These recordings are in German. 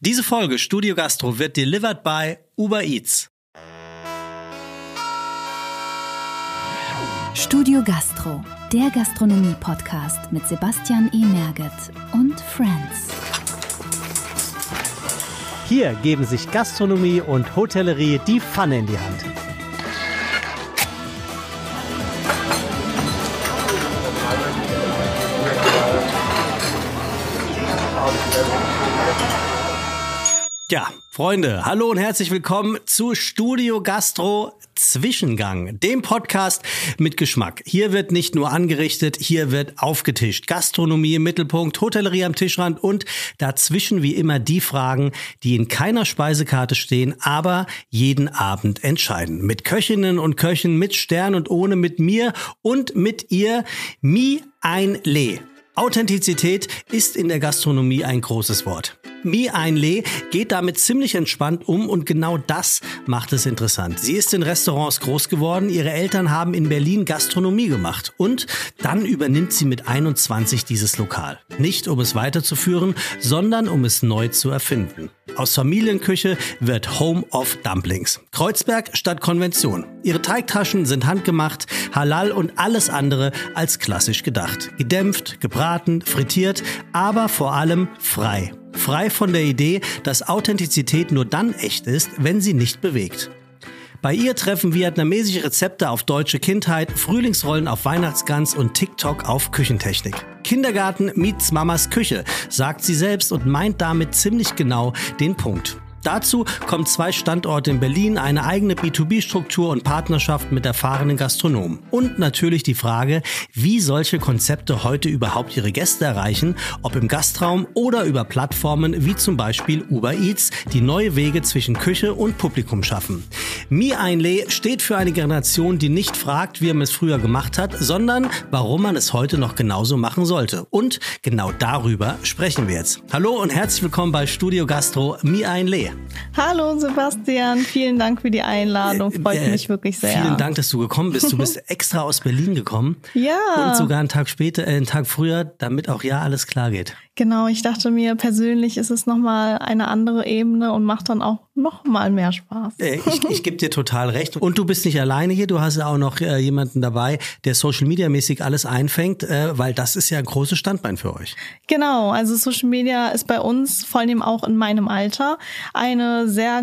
Diese Folge Studio Gastro wird delivered by Uber Eats. Studio Gastro, der Gastronomie-Podcast mit Sebastian E. Merget und Friends. Hier geben sich Gastronomie und Hotellerie die Pfanne in die Hand. Ja, Freunde, hallo und herzlich willkommen zu Studio Gastro Zwischengang, dem Podcast mit Geschmack. Hier wird nicht nur angerichtet, hier wird aufgetischt. Gastronomie im Mittelpunkt, Hotellerie am Tischrand und dazwischen wie immer die Fragen, die in keiner Speisekarte stehen, aber jeden Abend entscheiden. Mit Köchinnen und Köchen, mit Stern und ohne, mit mir und mit ihr, Mi Ain Lee. Authentizität ist in der Gastronomie ein großes Wort. Mi Ain Lee geht damit ziemlich entspannt um und genau das macht es interessant. Sie ist in Restaurants groß geworden, ihre Eltern haben in Berlin Gastronomie gemacht und dann übernimmt sie mit 21 dieses Lokal. Nicht um es weiterzuführen, sondern um es neu zu erfinden. Aus Familienküche wird Home of Dumplings. Kreuzberg statt Konvention. Ihre Teigtaschen sind handgemacht, halal und alles andere als klassisch gedacht. Gedämpft, gebraten, frittiert, aber vor allem frei. Frei von der Idee, dass Authentizität nur dann echt ist, wenn sie nicht bewegt. Bei ihr treffen vietnamesische Rezepte auf deutsche Kindheit, Frühlingsrollen auf Weihnachtsgans und TikTok auf Küchentechnik. Kindergarten meets Mamas Küche, sagt sie selbst und meint damit ziemlich genau den Punkt. Dazu kommen 2 Standorte in Berlin, eine eigene B2B-Struktur und Partnerschaft mit erfahrenen Gastronomen. Und natürlich die Frage, wie solche Konzepte heute überhaupt ihre Gäste erreichen, ob im Gastraum oder über Plattformen wie zum Beispiel Uber Eats, die neue Wege zwischen Küche und Publikum schaffen. Mi Ain Lee steht für eine Generation, die nicht fragt, wie man es früher gemacht hat, sondern warum man es heute noch genauso machen sollte. Und genau darüber sprechen wir jetzt. Hallo und herzlich willkommen bei Studio Gastro, Mi Ain Lee. Hallo Sebastian, vielen Dank für die Einladung, freut mich wirklich sehr. Vielen Dank, dass du gekommen bist. Du bist extra aus Berlin gekommen. Ja. Und sogar einen Tag früher, damit auch ja alles klar geht. Genau, ich dachte mir, persönlich ist es nochmal eine andere Ebene und macht dann auch nochmal mehr Spaß. Ich gebe dir total recht. Und du bist nicht alleine hier, du hast ja auch noch jemanden dabei, der Social Media mäßig alles einfängt, weil das ist ja ein großes Standbein für euch. Genau, also Social Media ist bei uns, vor allem auch in meinem Alter, ein sehr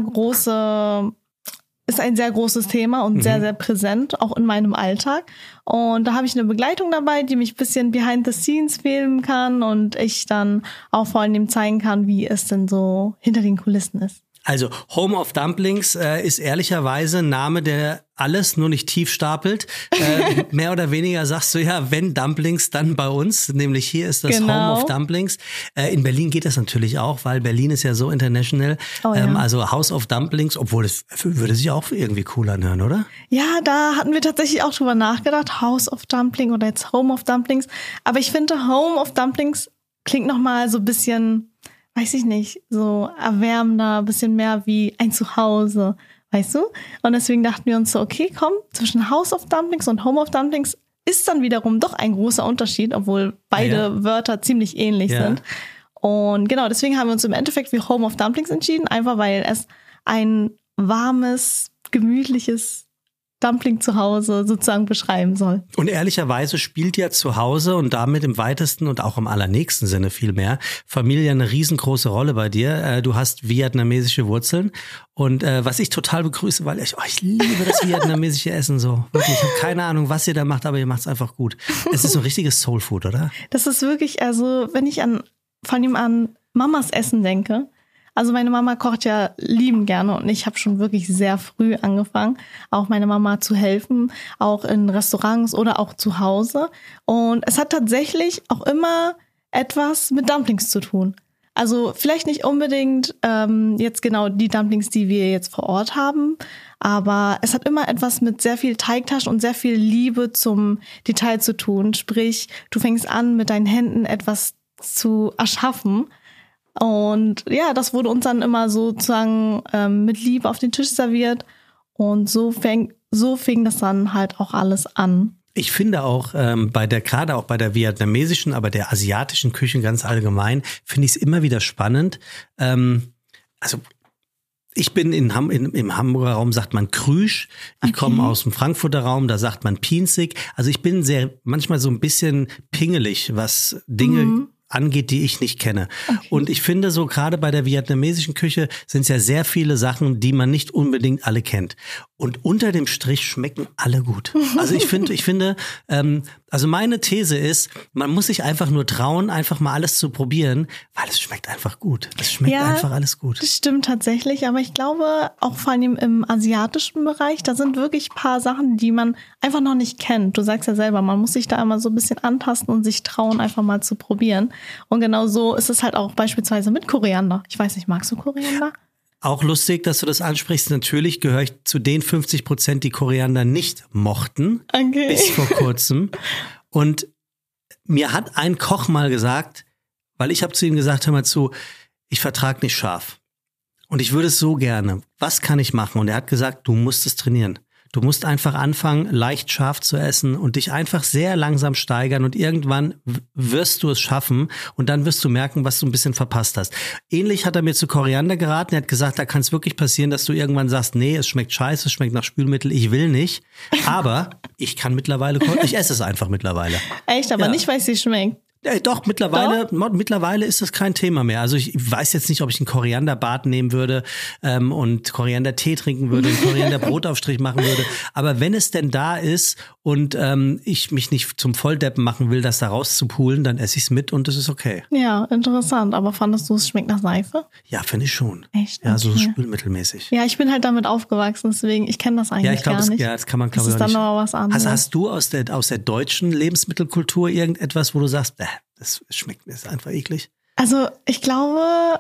großes Thema und sehr, sehr präsent, auch in meinem Alltag. Und da habe ich eine Begleitung dabei, die mich ein bisschen behind the scenes filmen kann und ich dann auch vor allem zeigen kann, wie es denn so hinter den Kulissen ist. Also Home of Dumplings ist ehrlicherweise ein Name, der alles nur nicht tief stapelt. Mehr oder weniger sagst du ja, wenn Dumplings, dann bei uns. Nämlich hier ist das Genau. Home of Dumplings. In Berlin geht das natürlich auch, weil Berlin ist ja so international. Oh, ja. Also House of Dumplings, obwohl es würde sich auch irgendwie cool anhören, oder? Ja, da hatten wir tatsächlich auch drüber nachgedacht. House of Dumpling oder jetzt Home of Dumplings. Aber ich finde, Home of Dumplings klingt nochmal so ein bisschen, weiß ich nicht, so erwärmender, ein bisschen mehr wie ein Zuhause, weißt du? Und deswegen dachten wir uns so, okay, komm, zwischen House of Dumplings und Home of Dumplings ist dann wiederum doch ein großer Unterschied, obwohl beide Wörter ziemlich ähnlich sind. Und genau, deswegen haben wir uns im Endeffekt für Home of Dumplings entschieden, einfach weil es ein warmes, gemütliches Dumpling zu Hause sozusagen beschreiben soll. Und ehrlicherweise spielt ja zu Hause und damit im weitesten und auch im allernächsten Sinne vielmehr Familie eine riesengroße Rolle bei dir. Du hast vietnamesische Wurzeln und was ich total begrüße, weil ich liebe das vietnamesische Essen so. Wirklich, ich habe keine Ahnung, was ihr da macht, aber ihr macht es einfach gut. Es ist so richtiges Soulfood, oder? Das ist wirklich, also wenn ich vor allem an Mamas Essen denke, also meine Mama kocht ja liebend gerne und ich habe schon wirklich sehr früh angefangen, auch meiner Mama zu helfen, auch in Restaurants oder auch zu Hause. Und es hat tatsächlich auch immer etwas mit Dumplings zu tun. Also vielleicht nicht unbedingt jetzt genau die Dumplings, die wir jetzt vor Ort haben, aber es hat immer etwas mit sehr viel Teigtaschen und sehr viel Liebe zum Detail zu tun. Sprich, du fängst an, mit deinen Händen etwas zu erschaffen. Und ja, das wurde uns dann immer sozusagen mit Liebe auf den Tisch serviert. Und so fing das dann halt auch alles an. Ich finde auch gerade auch bei der vietnamesischen, aber der asiatischen Küche ganz allgemein, finde ich es immer wieder spannend, Also ich bin im Hamburger Raum sagt man Krüsch. Ich komme aus dem Frankfurter Raum, da sagt man Pinzig. Also ich bin manchmal so ein bisschen pingelig, was Dinge angeht, die ich nicht kenne. Okay. Und ich finde so gerade bei der vietnamesischen Küche sind es ja sehr viele Sachen, die man nicht unbedingt alle kennt. Und unter dem Strich schmecken alle gut. Also ich finde, also meine These ist, man muss sich einfach nur trauen, einfach mal alles zu probieren, weil es schmeckt einfach gut. Es schmeckt einfach alles gut. Das stimmt tatsächlich, aber ich glaube auch vor allem im asiatischen Bereich, da sind wirklich ein paar Sachen, die man einfach noch nicht kennt. Du sagst ja selber, man muss sich da immer so ein bisschen antasten und sich trauen, einfach mal zu probieren. Und genau so ist es halt auch beispielsweise mit Koriander. Ich weiß nicht, magst du Koriander? Auch lustig, dass du das ansprichst. Natürlich gehöre ich zu den 50%, die Koriander nicht mochten. Okay. Bis vor kurzem. Und mir hat ein Koch mal gesagt, weil ich habe zu ihm gesagt, hör mal zu, ich vertrage nicht scharf. Und ich würde es so gerne. Was kann ich machen? Und er hat gesagt, du musst es trainieren. Du musst einfach anfangen, leicht scharf zu essen und dich einfach sehr langsam steigern und irgendwann wirst du es schaffen und dann wirst du merken, was du ein bisschen verpasst hast. Ähnlich hat er mir zu Koriander geraten. Er hat gesagt, da kann es wirklich passieren, dass du irgendwann sagst, nee, es schmeckt scheiße, es schmeckt nach Spülmittel, ich will nicht. Aber ich kann mittlerweile, ich esse es einfach mittlerweile. Echt, aber nicht, weil es dir schmeckt. Doch, mittlerweile ist das kein Thema mehr. Also ich weiß jetzt nicht, ob ich einen Korianderbad nehmen würde und Koriandertee trinken würde, einen Korianderbrotaufstrich machen würde. Aber wenn es denn da ist und ich mich nicht zum Volldeppen machen will, das da rauszupulen, dann esse ich es mit und es ist okay. Ja, interessant. Aber fandest du, es schmeckt nach Seife? Ja, finde ich schon. Echt? Ja, so spülmittelmäßig. Ja, ich bin halt damit aufgewachsen, deswegen, ich kenne das eigentlich gar nicht. Ja, das kann man, glaube ich, auch nicht. Das ist dann noch was anderes. Hast du aus der deutschen Lebensmittelkultur irgendetwas, wo du sagst, das schmeckt mir, ist einfach eklig? Also ich glaube,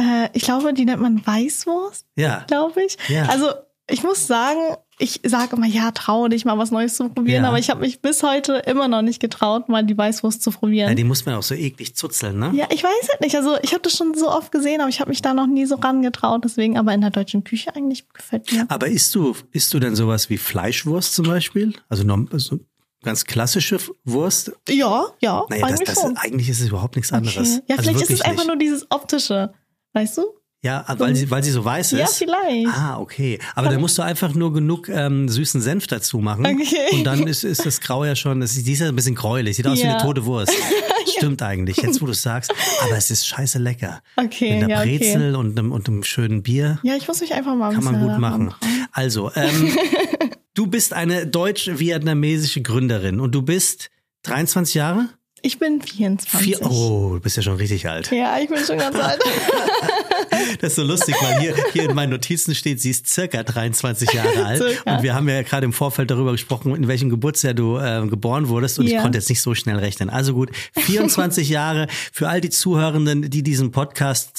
die nennt man Weißwurst, glaube ich. Ja. Also ich muss sagen, ich sage immer, ja, traue dich mal was Neues zu probieren, aber ich habe mich bis heute immer noch nicht getraut, mal die Weißwurst zu probieren. Ja, die muss man auch so eklig zuzeln, ne? Ja, ich weiß halt nicht. Also ich habe das schon so oft gesehen, aber ich habe mich da noch nie so rangetraut. Deswegen, aber in der deutschen Küche eigentlich gefällt mir. Aber isst du denn sowas wie Fleischwurst zum Beispiel? Also ganz klassische Wurst? Ja, naja, eigentlich ist es überhaupt nichts anderes. Okay. Ja, also vielleicht ist es einfach nur dieses Optische, weißt du? Ja, weil sie so weiß ist? Ja, vielleicht. Ah, okay. Aber dann musst du einfach nur genug süßen Senf dazu machen. Okay. Und dann ist das Grau ja schon, die ist ja ein bisschen gräulich, sieht aus wie eine tote Wurst. Stimmt eigentlich, jetzt wo du es sagst. Aber es ist scheiße lecker. Okay, mit einer Brezel und einem schönen Bier. Ja, ich muss mich einfach mal ein bisschen kann man gut machen. Also, du bist eine deutsch-vietnamesische Gründerin und du bist 23 Jahre? Ich bin 24. Du bist ja schon richtig alt. Ja, ich bin schon ganz alt. Das ist so lustig, weil hier in meinen Notizen steht, sie ist circa 23 Jahre alt. Und wir haben ja gerade im Vorfeld darüber gesprochen, in welchem Geburtsjahr du geboren wurdest. Und ich konnte jetzt nicht so schnell rechnen. Also gut, 24 Jahre. Für all die Zuhörenden, die diesen Podcast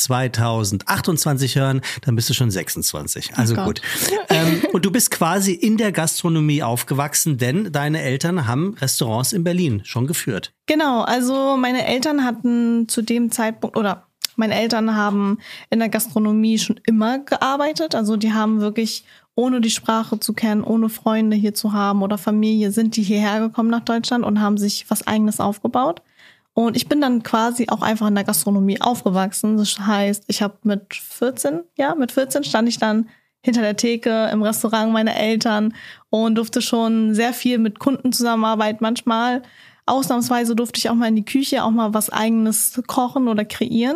2028 hören, dann bist du schon 26. Also gut. Und du bist quasi in der Gastronomie aufgewachsen, denn deine Eltern haben Restaurants in Berlin schon geführt. Genau, also meine Eltern hatten zu dem Zeitpunkt, oder meine Eltern haben in der Gastronomie schon immer gearbeitet. Also die haben wirklich, ohne die Sprache zu kennen, ohne Freunde hier zu haben oder Familie, sind die hierher gekommen nach Deutschland und haben sich was Eigenes aufgebaut. Und ich bin dann quasi auch einfach in der Gastronomie aufgewachsen. Das heißt, ich habe mit 14 stand ich dann hinter der Theke im Restaurant meiner Eltern und durfte schon sehr viel mit Kunden zusammenarbeiten. Manchmal, ausnahmsweise, durfte ich auch mal in die Küche, auch mal was Eigenes kochen oder kreieren.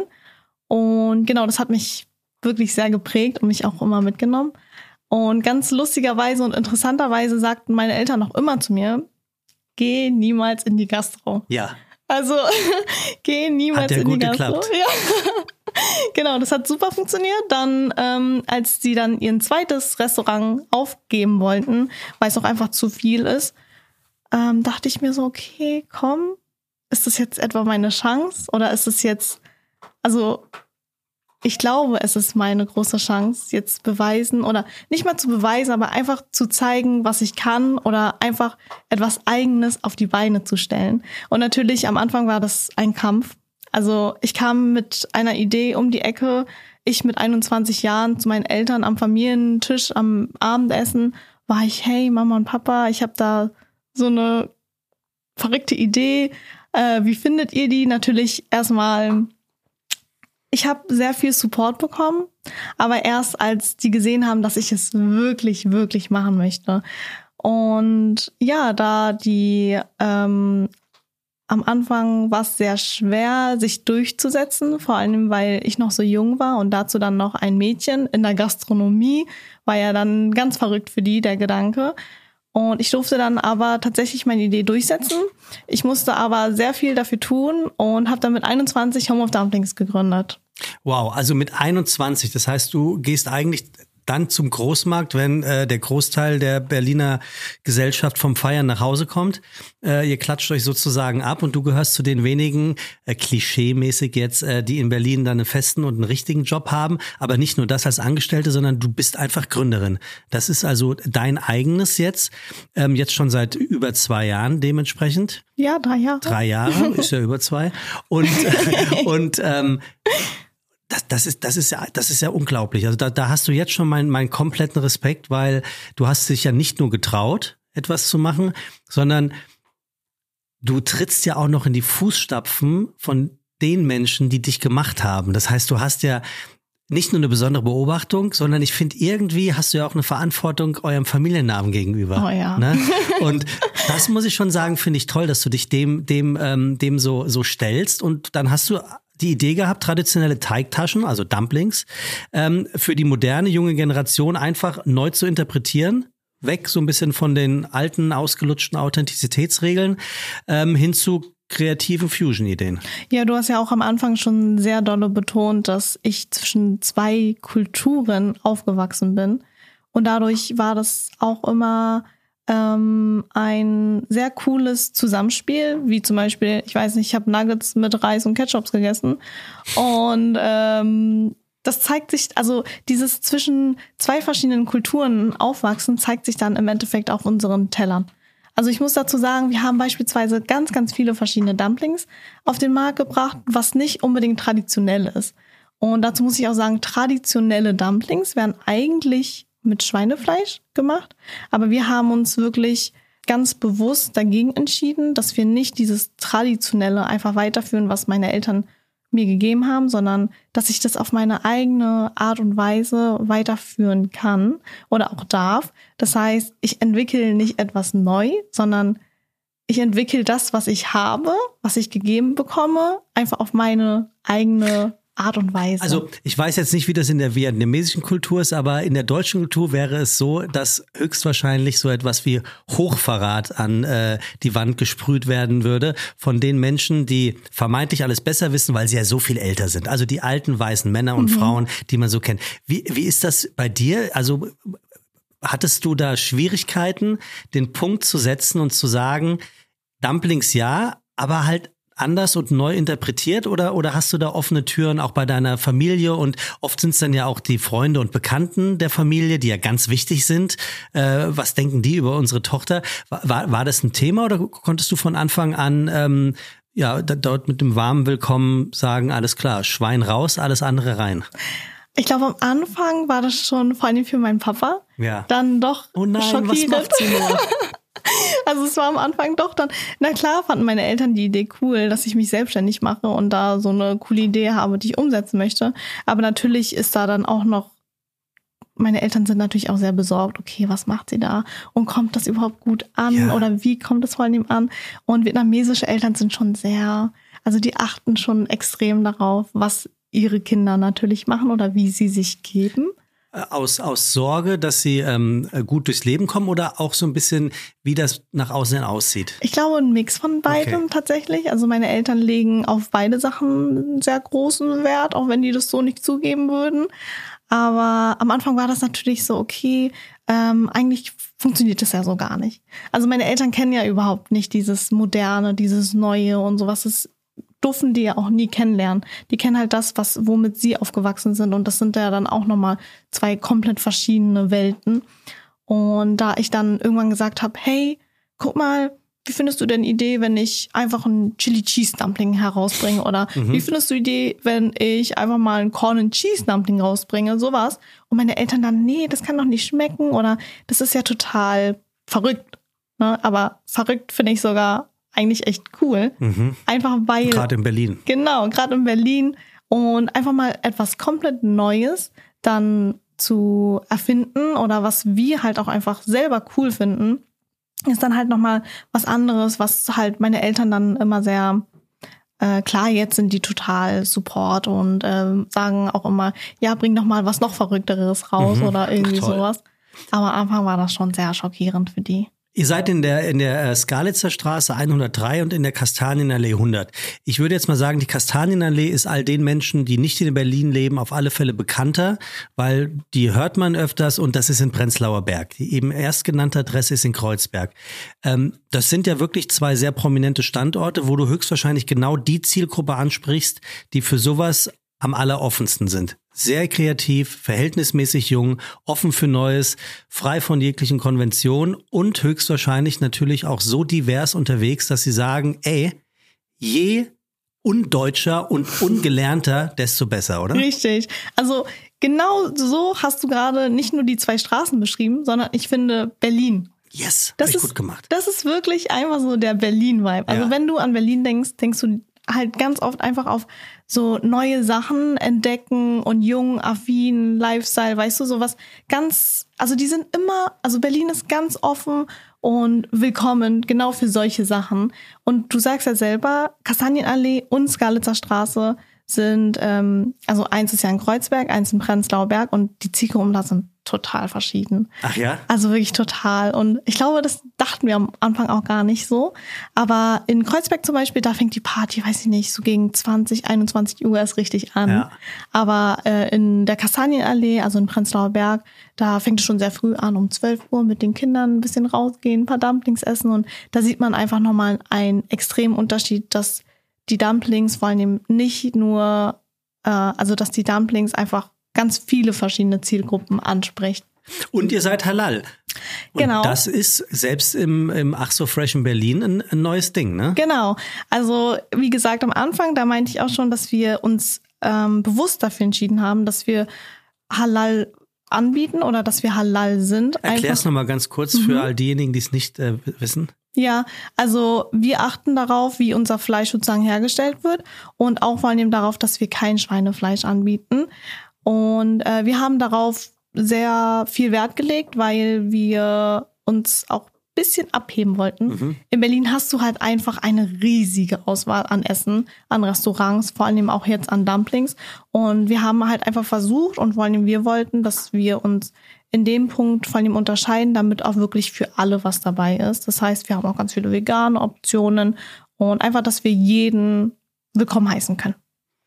Und genau, das hat mich wirklich sehr geprägt und mich auch immer mitgenommen. Und ganz lustigerweise und interessanterweise sagten meine Eltern noch immer zu mir, geh niemals in die Gastro. Ja. Also, geh niemals in die Gastro. Geklappt. Ja. Genau, das hat super funktioniert. Dann, als sie dann ihr zweites Restaurant aufgeben wollten, weil es auch einfach zu viel ist, dachte ich mir so, okay, komm, ist das jetzt etwa meine Chance? Oder ist es jetzt, also ich glaube, es ist meine große Chance, jetzt beweisen oder nicht mal zu beweisen, aber einfach zu zeigen, was ich kann oder einfach etwas Eigenes auf die Beine zu stellen. Und natürlich am Anfang war das ein Kampf. Also ich kam mit einer Idee um die Ecke. Ich mit 21 Jahren zu meinen Eltern am Familientisch, am Abendessen, war ich, hey Mama und Papa, ich habe da so eine verrückte Idee. Wie findet ihr die? Natürlich erstmal Ich habe sehr viel Support bekommen, aber erst als die gesehen haben, dass ich es wirklich, wirklich machen möchte. Und ja, da die am Anfang war es sehr schwer, sich durchzusetzen, vor allem, weil ich noch so jung war und dazu dann noch ein Mädchen in der Gastronomie, war ja dann ganz verrückt für die, der Gedanke. Und ich durfte dann aber tatsächlich meine Idee durchsetzen. Ich musste aber sehr viel dafür tun und habe dann mit 21 Home of Dumplings gegründet. Wow, also mit 21, das heißt, du gehst eigentlich dann zum Großmarkt, wenn der Großteil der Berliner Gesellschaft vom Feiern nach Hause kommt. Ihr klatscht euch sozusagen ab und du gehörst zu den wenigen, klischeemäßig jetzt, die in Berlin dann einen festen und einen richtigen Job haben. Aber nicht nur das als Angestellte, sondern du bist einfach Gründerin. Das ist also dein eigenes jetzt schon seit über 2 Jahren dementsprechend. Ja, 3 Jahre. 3 Jahre, ist ja über 2. Das ist ja unglaublich. Also da hast du jetzt schon meinen kompletten Respekt, weil du hast dich ja nicht nur getraut, etwas zu machen, sondern du trittst ja auch noch in die Fußstapfen von den Menschen, die dich gemacht haben. Das heißt, du hast ja nicht nur eine besondere Beobachtung, sondern ich finde, irgendwie hast du ja auch eine Verantwortung eurem Familiennamen gegenüber. Oh ja. Ne? Und das muss ich schon sagen, finde ich toll, dass du dich dem so stellst. Und dann hast du die Idee gehabt, traditionelle Teigtaschen, also Dumplings, für die moderne, junge Generation einfach neu zu interpretieren. Weg so ein bisschen von den alten, ausgelutschten Authentizitätsregeln hin zu kreativen Fusion-Ideen. Ja, du hast ja auch am Anfang schon sehr dolle betont, dass ich zwischen 2 Kulturen aufgewachsen bin. Und dadurch war das auch immer ein sehr cooles Zusammenspiel, wie zum Beispiel, ich weiß nicht, ich habe Nuggets mit Reis und Ketchups gegessen und das zeigt sich, also dieses zwischen 2 verschiedenen Kulturen aufwachsen, zeigt sich dann im Endeffekt auf unseren Tellern. Also ich muss dazu sagen, wir haben beispielsweise ganz, ganz viele verschiedene Dumplings auf den Markt gebracht, was nicht unbedingt traditionell ist. Und dazu muss ich auch sagen, traditionelle Dumplings werden eigentlich mit Schweinefleisch gemacht. Aber wir haben uns wirklich ganz bewusst dagegen entschieden, dass wir nicht dieses Traditionelle einfach weiterführen, was meine Eltern mir gegeben haben, sondern dass ich das auf meine eigene Art und Weise weiterführen kann oder auch darf. Das heißt, ich entwickle nicht etwas neu, sondern ich entwickle das, was ich habe, was ich gegeben bekomme, einfach auf meine eigene Art und Weise. Also ich weiß jetzt nicht, wie das in der vietnamesischen Kultur ist, aber in der deutschen Kultur wäre es so, dass höchstwahrscheinlich so etwas wie Hochverrat an die Wand gesprüht werden würde von den Menschen, die vermeintlich alles besser wissen, weil sie ja so viel älter sind. Also die alten weißen Männer und Frauen, die man so kennt. Wie ist das bei dir? Also hattest du da Schwierigkeiten, den Punkt zu setzen und zu sagen, Dumplings ja, aber halt anders und neu interpretiert oder hast du da offene Türen auch bei deiner Familie und oft sind es dann ja auch die Freunde und Bekannten der Familie, die ja ganz wichtig sind. Was denken die über unsere Tochter? War das ein Thema oder konntest du von Anfang an dort mit dem warmen Willkommen sagen, alles klar, Schwein raus, alles andere rein? Ich glaube, am Anfang war das schon vor allem für meinen Papa dann doch schockierend. Was macht sie nur? Also es war am Anfang doch dann, na klar fanden meine Eltern die Idee cool, dass ich mich selbstständig mache und da so eine coole Idee habe, die ich umsetzen möchte. Aber natürlich ist da dann auch noch, meine Eltern sind natürlich auch sehr besorgt, okay, was macht sie da? Und kommt das überhaupt gut an? Oder wie kommt es vor allem an? Und vietnamesische Eltern sind schon sehr, also die achten schon extrem darauf, was ihre Kinder natürlich machen oder wie sie sich geben. Aus Sorge, dass sie gut durchs Leben kommen oder auch so ein bisschen, wie das nach außen hin aussieht? Ich glaube, ein Mix von beidem tatsächlich. Also meine Eltern legen auf beide Sachen einen sehr großen Wert, auch wenn die das so nicht zugeben würden. Aber am Anfang war das natürlich so, okay, eigentlich funktioniert das ja so gar nicht. Also meine Eltern kennen ja überhaupt nicht dieses Moderne, dieses Neue und sowas. Das durften die ja auch nie kennenlernen. Die kennen halt das, womit sie aufgewachsen sind. Und das sind ja dann auch nochmal 2 komplett verschiedene Welten. Und da ich dann irgendwann gesagt habe, hey, guck mal, wie findest du denn die Idee, wenn ich einfach ein Chili Cheese Dumpling herausbringe? Oder wie findest du die Idee, wenn ich einfach mal ein Corn and Cheese Dumpling rausbringe? Sowas. Und meine Eltern dann, nee, das kann doch nicht schmecken. Oder das ist ja total verrückt. Ne? Aber verrückt finde ich sogar eigentlich echt cool. Einfach weil... Gerade in Berlin. Genau, gerade in Berlin. Und einfach mal etwas komplett Neues dann zu erfinden oder was wir halt auch einfach selber cool finden, ist dann halt nochmal was anderes, was halt meine Eltern dann immer sehr, klar, jetzt sind die total Support und sagen auch immer, ja, bring doch mal was noch Verrückteres raus oder irgendwie sowas. Aber am Anfang war das schon sehr schockierend für die. Ihr seid in der Skalitzer Straße 103 und in der Kastanienallee 100. Ich würde jetzt mal sagen, die Kastanienallee ist all den Menschen, die nicht in Berlin leben, auf alle Fälle bekannter, weil die hört man öfters und das ist in Prenzlauer Berg. Die eben erstgenannte Adresse ist in Kreuzberg. Das sind ja wirklich zwei sehr prominente Standorte, wo du höchstwahrscheinlich genau die Zielgruppe ansprichst, die für sowas am alleroffensten sind. Sehr kreativ, verhältnismäßig jung, offen für Neues, frei von jeglichen Konventionen und höchstwahrscheinlich natürlich auch so divers unterwegs, dass sie sagen, je undeutscher und ungelernter, desto besser, oder? Richtig. Also genau so hast du gerade nicht nur die zwei Straßen beschrieben, sondern ich finde Berlin. Yes, das ist gut gemacht. Das ist wirklich einfach so der Berlin-Vibe. Also wenn du an Berlin denkst, denkst du halt ganz oft einfach auf so neue Sachen entdecken und jung, affin, Lifestyle, weißt du, sowas ganz, also die sind immer, also Berlin ist ganz offen und willkommen, genau für solche Sachen. Und du sagst ja selber, Kastanienallee und Skalitzer Straße sind, also eins ist ja in Kreuzberg, eins in Prenzlauer Berg und die Zielgruppen da sind total verschieden. Ach ja? Also wirklich total. Und ich glaube, das dachten wir am Anfang auch gar nicht so. Aber in Kreuzberg zum Beispiel, da fängt die Party, weiß ich nicht, so gegen 20, 21 Uhr erst richtig an. Ja. Aber in der Kastanienallee, also in Prenzlauer Berg, da fängt es schon sehr früh an, um 12 Uhr mit den Kindern ein bisschen rausgehen, ein paar Dumplings essen. Und da sieht man einfach nochmal einen extremen Unterschied, dass die Dumplings vor allem nicht nur, also dass die Dumplings einfach ganz viele verschiedene Zielgruppen anspricht. Und ihr seid halal. Und genau. Das ist selbst im Ach so fresh in Berlin ein neues Ding, ne? Genau. Also wie gesagt, am Anfang, da meinte ich auch schon, dass wir uns bewusst dafür entschieden haben, dass wir halal anbieten oder dass wir halal sind. Erklär's nochmal ganz kurz für all diejenigen, die es nicht wissen. Ja, also wir achten darauf, wie unser Fleisch sozusagen hergestellt wird und auch vor allem darauf, dass wir kein Schweinefleisch anbieten. Und wir haben darauf sehr viel Wert gelegt, weil wir uns auch ein bisschen abheben wollten. In Berlin hast du halt einfach eine riesige Auswahl an Essen, an Restaurants, vor allem auch jetzt an Dumplings. Und wir haben halt einfach versucht und vor allem wir wollten, dass wir uns in dem Punkt vor allem unterscheiden, damit auch wirklich für alle was dabei ist. Das heißt, wir haben auch ganz viele vegane Optionen und einfach, dass wir jeden willkommen heißen können.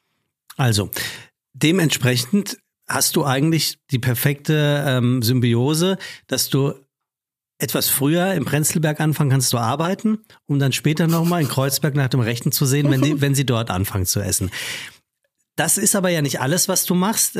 Also, dementsprechend hast du eigentlich die perfekte Symbiose, dass du etwas früher im Prenzlberg anfangen kannst zu arbeiten, um dann später nochmal in Kreuzberg nach dem Rechten zu sehen, wenn sie dort anfangen zu essen. Das ist aber ja nicht alles, was du machst.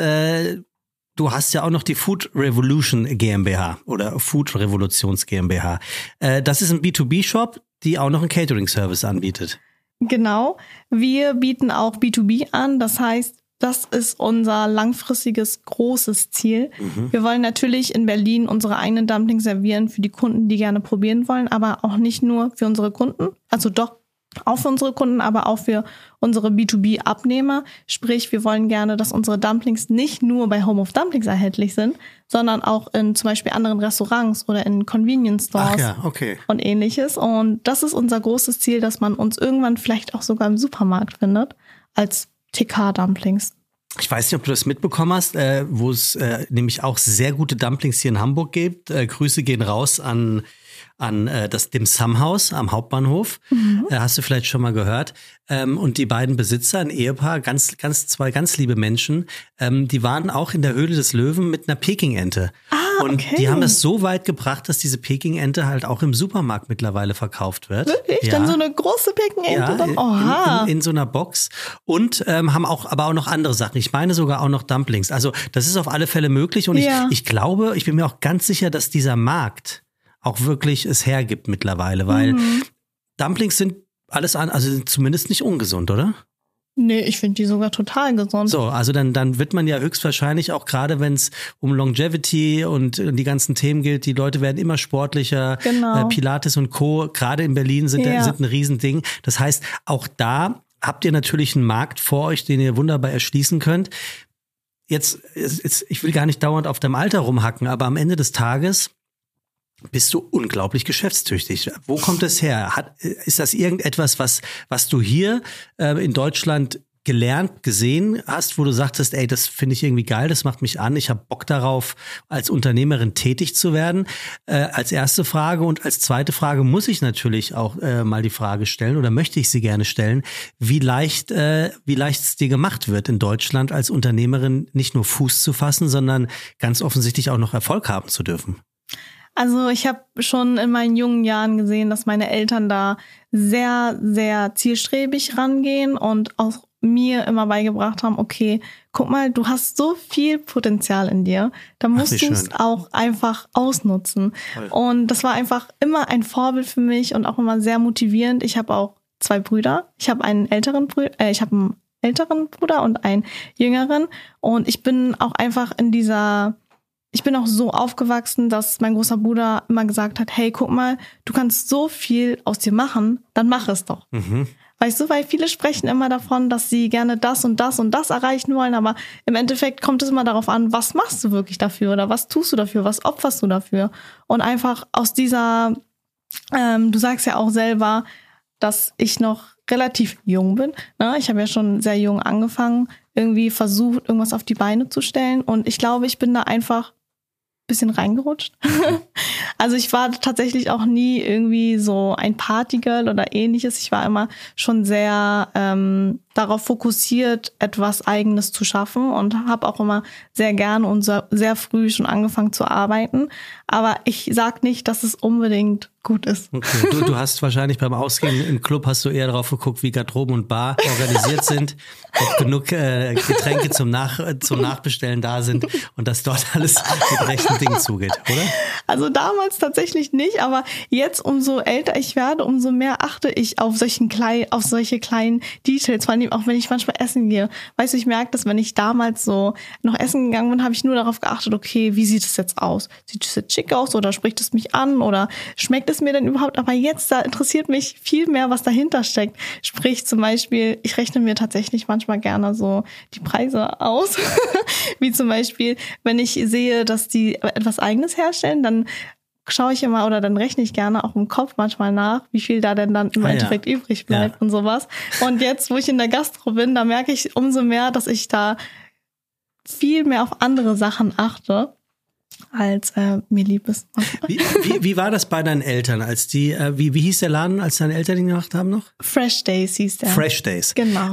Du hast ja auch noch die Food Revolution GmbH oder Food Revolutions GmbH. Das ist ein B2B-Shop, die auch noch einen Catering-Service anbietet. Genau. Wir bieten auch B2B an. Das heißt, das ist unser langfristiges, großes Ziel. Wir wollen natürlich in Berlin unsere eigenen Dumplings servieren für die Kunden, die gerne probieren wollen, aber auch nicht nur für unsere Kunden, also doch auch für unsere Kunden, aber auch für unsere B2B-Abnehmer. Sprich, wir wollen gerne, dass unsere Dumplings nicht nur bei Home of Dumplings erhältlich sind, sondern auch in zum Beispiel anderen Restaurants oder in Convenience Stores und ähnliches. Und das ist unser großes Ziel, dass man uns irgendwann vielleicht auch sogar im Supermarkt findet, als TK-Dumplings. Ich weiß nicht, ob du das mitbekommen hast, wo es nämlich auch sehr gute Dumplings hier in Hamburg gibt. Grüße gehen raus an das Dim Sum Haus am Hauptbahnhof. Hast du vielleicht schon mal gehört. Und die beiden Besitzer, ein Ehepaar, zwei ganz liebe Menschen, die waren auch in der Höhle des Löwen mit einer Peking-Ente. Und die haben das so weit gebracht, dass diese Peking-Ente halt auch im Supermarkt mittlerweile verkauft wird. Wirklich? Ja. Dann so eine große Peking-Ente? Dann? Oha. In so einer Box. Und haben aber auch noch andere Sachen. Ich meine sogar auch noch Dumplings. Also das ist auf alle Fälle möglich. Und ich glaube, ich bin mir auch ganz sicher, dass dieser Markt auch wirklich es hergibt mittlerweile. Weil Dumplings sind alles sind zumindest nicht ungesund, oder? Nee, ich finde die sogar total gesund. So, also dann wird man ja höchstwahrscheinlich auch gerade, wenn es um Longevity und die ganzen Themen geht, die Leute werden immer sportlicher. Genau. Pilates und Co. gerade in Berlin sind ein Riesending. Das heißt, auch da habt ihr natürlich einen Markt vor euch, den ihr wunderbar erschließen könnt. Jetzt, ich will gar nicht dauernd auf deinem Alter rumhacken, aber am Ende des Tages bist du unglaublich geschäftstüchtig. Wo kommt es her? Ist das irgendetwas, was du hier in Deutschland gelernt, gesehen hast, wo du sagtest, ey, das finde ich irgendwie geil, das macht mich an, ich habe Bock darauf, als Unternehmerin tätig zu werden? Als erste Frage. Und als zweite Frage muss ich natürlich auch mal die Frage stellen oder möchte ich sie gerne stellen, wie leicht es dir gemacht wird, in Deutschland als Unternehmerin nicht nur Fuß zu fassen, sondern ganz offensichtlich auch noch Erfolg haben zu dürfen. Also ich habe schon in meinen jungen Jahren gesehen, dass meine Eltern da sehr, sehr zielstrebig rangehen und auch mir immer beigebracht haben, okay, guck mal, du hast so viel Potenzial in dir, da musst du es auch einfach ausnutzen. Toll. Und das war einfach immer ein Vorbild für mich und auch immer sehr motivierend. Ich habe auch 2 Brüder. Ich habe einen älteren Bruder und einen jüngeren. Und ich bin auch einfach ich bin auch so aufgewachsen, dass mein großer Bruder immer gesagt hat, hey, guck mal, du kannst so viel aus dir machen, dann mach es doch. Mhm. Weißt du, weil viele sprechen immer davon, dass sie gerne das und das und das erreichen wollen, aber im Endeffekt kommt es immer darauf an, was machst du wirklich dafür oder was tust du dafür, was opferst du dafür? Und einfach aus dieser, du sagst ja auch selber, dass ich noch relativ jung bin, ne? Ich habe ja schon sehr jung angefangen, irgendwie versucht, irgendwas auf die Beine zu stellen und ich glaube, ich bin da einfach bisschen reingerutscht. Also ich war tatsächlich auch nie irgendwie so ein Partygirl oder ähnliches. Ich war immer schon sehr darauf fokussiert, etwas Eigenes zu schaffen und habe auch immer sehr gerne und sehr früh schon angefangen zu arbeiten. Aber ich sag nicht, dass es unbedingt gut ist. Okay. Du hast wahrscheinlich beim Ausgehen im Club hast du eher darauf geguckt, wie Garderoben und Bar organisiert sind, ob genug Getränke zum Nachbestellen da sind und dass dort alles mit rechten Dingen zugeht, oder? Also damals tatsächlich nicht, aber jetzt umso älter ich werde, umso mehr achte ich auf solche kleinen Details, vor allem auch wenn ich manchmal essen gehe. Weißt du, ich merke, dass wenn ich damals so noch essen gegangen bin, habe ich nur darauf geachtet, okay, wie sieht es jetzt aus? Sieht es jetzt schick aus oder spricht es mich an oder schmeckt es mir denn überhaupt? Aber jetzt, da interessiert mich viel mehr, was dahinter steckt. Sprich zum Beispiel, ich rechne mir tatsächlich manchmal gerne so die Preise aus. Wie zum Beispiel, wenn ich sehe, dass die etwas Eigenes herstellen, dann schaue ich immer oder dann rechne ich gerne auch im Kopf manchmal nach, wie viel da denn dann im Endeffekt übrig bleibt und sowas. Und jetzt, wo ich in der Gastro bin, da merke ich umso mehr, dass ich da viel mehr auf andere Sachen achte, als mir lieb ist. Wie war das bei deinen Eltern, als die, wie hieß der Laden, als deine Eltern den gemacht haben noch? Fresh Days hieß der. Fresh Days. Genau.